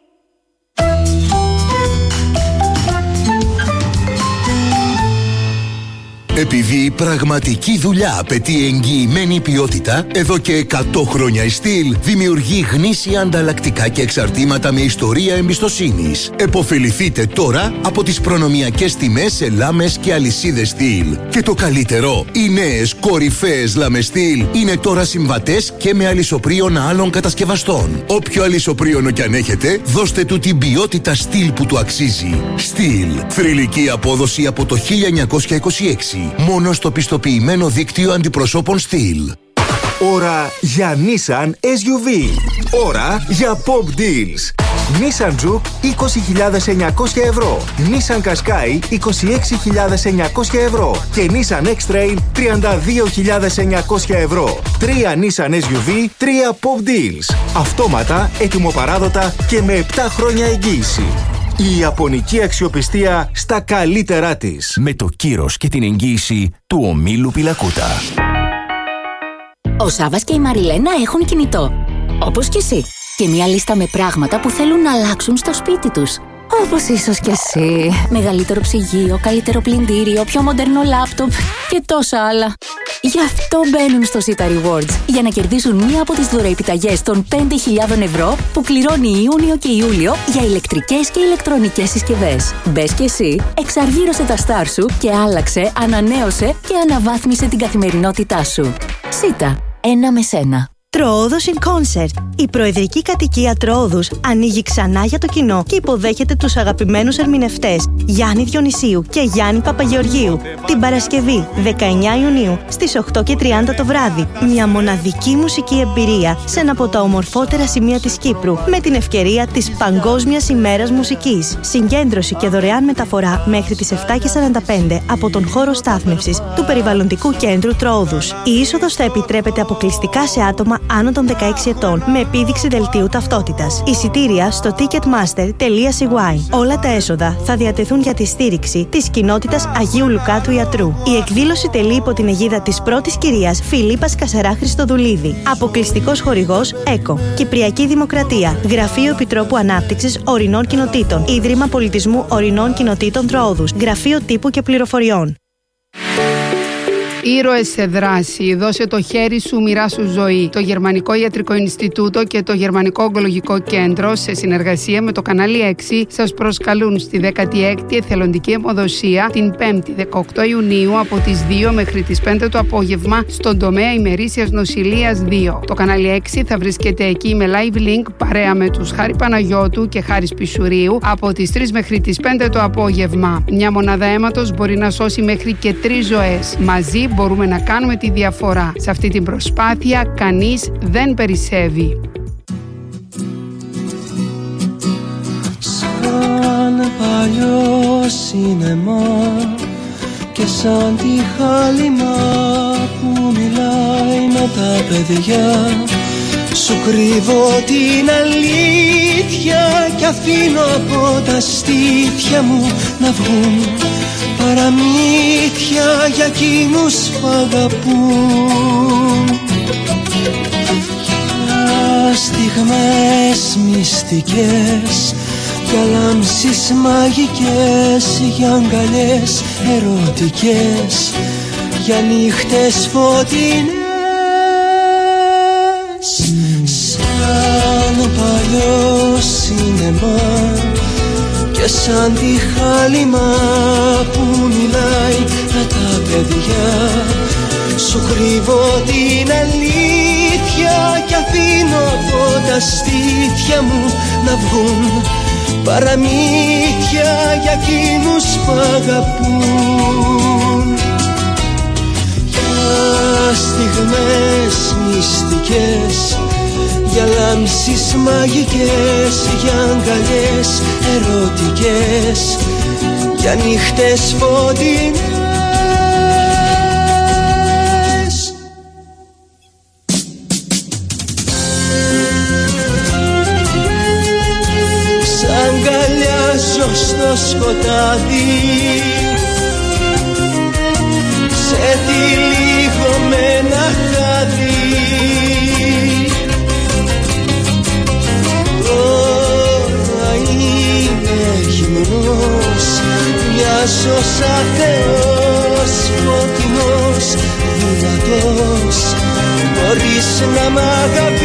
Επειδή η πραγματική δουλειά απαιτεί εγγυημένη ποιότητα, εδώ και εκατό χρόνια η Στυλ δημιουργεί γνήσια ανταλλακτικά και εξαρτήματα με ιστορία εμπιστοσύνης. Εποφεληθείτε τώρα από τις προνομιακές τιμές σε λάμες και αλυσίδες Στυλ. Και το καλύτερο, οι νέες κορυφαίες λάμες Στυλ είναι τώρα συμβατές και με αλυσοπρίων άλλων κατασκευαστών. Όποιο αλυσοπρίωνο κι αν έχετε, δώστε του την ποιότητα Στυλ που του αξίζει. Στυλ, θρυλική απόδοση από το χίλια εννιακόσια είκοσι έξι. Μόνο στο πιστοποιημένο δίκτυο αντιπροσώπων Στυλ. Ώρα για Nissan ες γιου βι. Ώρα για Pop Deals. Nissan Juke είκοσι χιλιάδες εννιακόσια ευρώ. Nissan Qashqai είκοσι έξι χιλιάδες εννιακόσια ευρώ. Και Nissan X-Trail τριάντα δύο χιλιάδες εννιακόσια ευρώ. Τρία Nissan ες γιου βι, τρία Pop Deals. Αυτόματα, έτοιμοπαράδοτα και με επτά χρόνια εγγύηση. Η ιαπωνική αξιοπιστία στα καλύτερά της. Με το κύρος και την εγγύηση του ομίλου Πιλακούτα. Ο Σάββας και η Μαριλένα έχουν κινητό. Όπως και εσύ. Και μια λίστα με πράγματα που θέλουν να αλλάξουν στο σπίτι τους. Όπως ίσως και εσύ. Μεγαλύτερο ψυγείο, καλύτερο πλυντήριο, πιο μοντέρνο λάπτοπ και τόσα άλλα. Γι' αυτό μπαίνουν στο Sita Rewards, για να κερδίσουν μία από τις δωρεοεπιταγές των πέντε χιλιάδες ευρώ που κληρώνει Ιούνιο και Ιούλιο για ηλεκτρικές και ηλεκτρονικές συσκευές. Μπες και εσύ, εξαργύρωσε τα στάρ σου και άλλαξε, ανανέωσε και αναβάθμισε την καθημερινότητά σου. Sita, ένα με σένα. Τροόδος in Concert. Η προεδρική κατοικία Τροόδους ανοίγει ξανά για το κοινό και υποδέχεται τους αγαπημένους ερμηνευτές Γιάννη Διονυσίου και Γιάννη Παπαγεωργίου την Παρασκευή δεκαεννέα Ιουνίου στις οκτώ και τριάντα το βράδυ. Μια μοναδική μουσική εμπειρία σε ένα από τα ομορφότερα σημεία της Κύπρου με την ευκαιρία της Παγκόσμιας ημέρας μουσικής. Συγκέντρωση και δωρεάν μεταφορά μέχρι τις επτά και σαράντα πέντε από τον χώρο στάθμευσης του Περιβαλλοντικού Κέντρου Τροόδους. Η είσοδος θα επιτρέπεται αποκλειστικά σε άτομα άνω των δεκαέξι ετών με επίδειξη δελτίου ταυτότητας. Εισιτήρια στο ticketmaster τελεία σι γουάι. Όλα τα έσοδα θα διατεθούν για τη στήριξη της κοινότητας Αγίου Λουκά του Ιατρού. Η εκδήλωση τελεί υπό την αιγίδα της πρώτης κυρίας Φιλίππας Κασαρά Χριστοδουλίδη. Αποκλειστικός χορηγός ΕΚΟ. Κυπριακή Δημοκρατία. Γραφείο Επιτρόπου Ανάπτυξης Ορεινών Κοινοτήτων. Ίδρυμα Πολιτισμού Ορεινών Κοινοτήτων Τροόδους. Γραφείο Τύπου και Πληροφοριών. Ήρωες σε δράση, δώσε το χέρι σου, μοιράσου ζωή. Το Γερμανικό Ιατρικό Ινστιτούτο και το Γερμανικό Ογκολογικό Κέντρο, σε συνεργασία με το κανάλι έξι, σας προσκαλούν στη δέκατη έκτη εθελοντική αιμοδοσία την πέμπτη δεκαοκτώ Ιουνίου από τις δύο μέχρι τις πέντε το απόγευμα στον τομέα ημερήσιας νοσηλείας δύο. Το κανάλι έξι θα βρίσκεται εκεί με live link παρέα με τους Χάρη Παναγιώτου και Χάρης Πισουρίου από τις τρεις μέχρι τις πέντε το απόγευμα. Μια μονάδα αίματος μπορεί να σώσει μέχρι και τρεις ζωές. Μαζί μπορούμε να κάνουμε τη διαφορά. Σε αυτή την προσπάθεια κανείς δεν περισσεύει. Σαν παλιό σινεμά και σαν τη χάλιμα που μιλάει με τα παιδιά, σου κρύβω την αλήθεια και αφήνω από τα στήθια μου να βγουν παραμύθια για εκείνους που αγαπούν. Για στιγμές μυστικές, για λάμψεις μαγικές, για αγκαλιές ερωτικές, για νύχτες φωτεινές. Σαν παλιό σινεμά και σαν τη χάλιμα που μιλάει με τα παιδιά, σου κρύβω την αλήθεια και αφήνω από τα στήθια μου να βγουν παραμύθια για εκείνους που αγαπούν. Για στιγμές μυστικές, για λάμψεις μαγικές, για αγκαλιές ερωτικές, για νύχτες φωτεινές. Σ' αγκαλιάζω στο σκοτάδι, σε τυλίγω με ένα χάδι. Τώρα είμαι γυμνός, μοιάζω σαν Θεός, φωτεινός, δυνατός, μπορείς να μ' αγαπήσεις.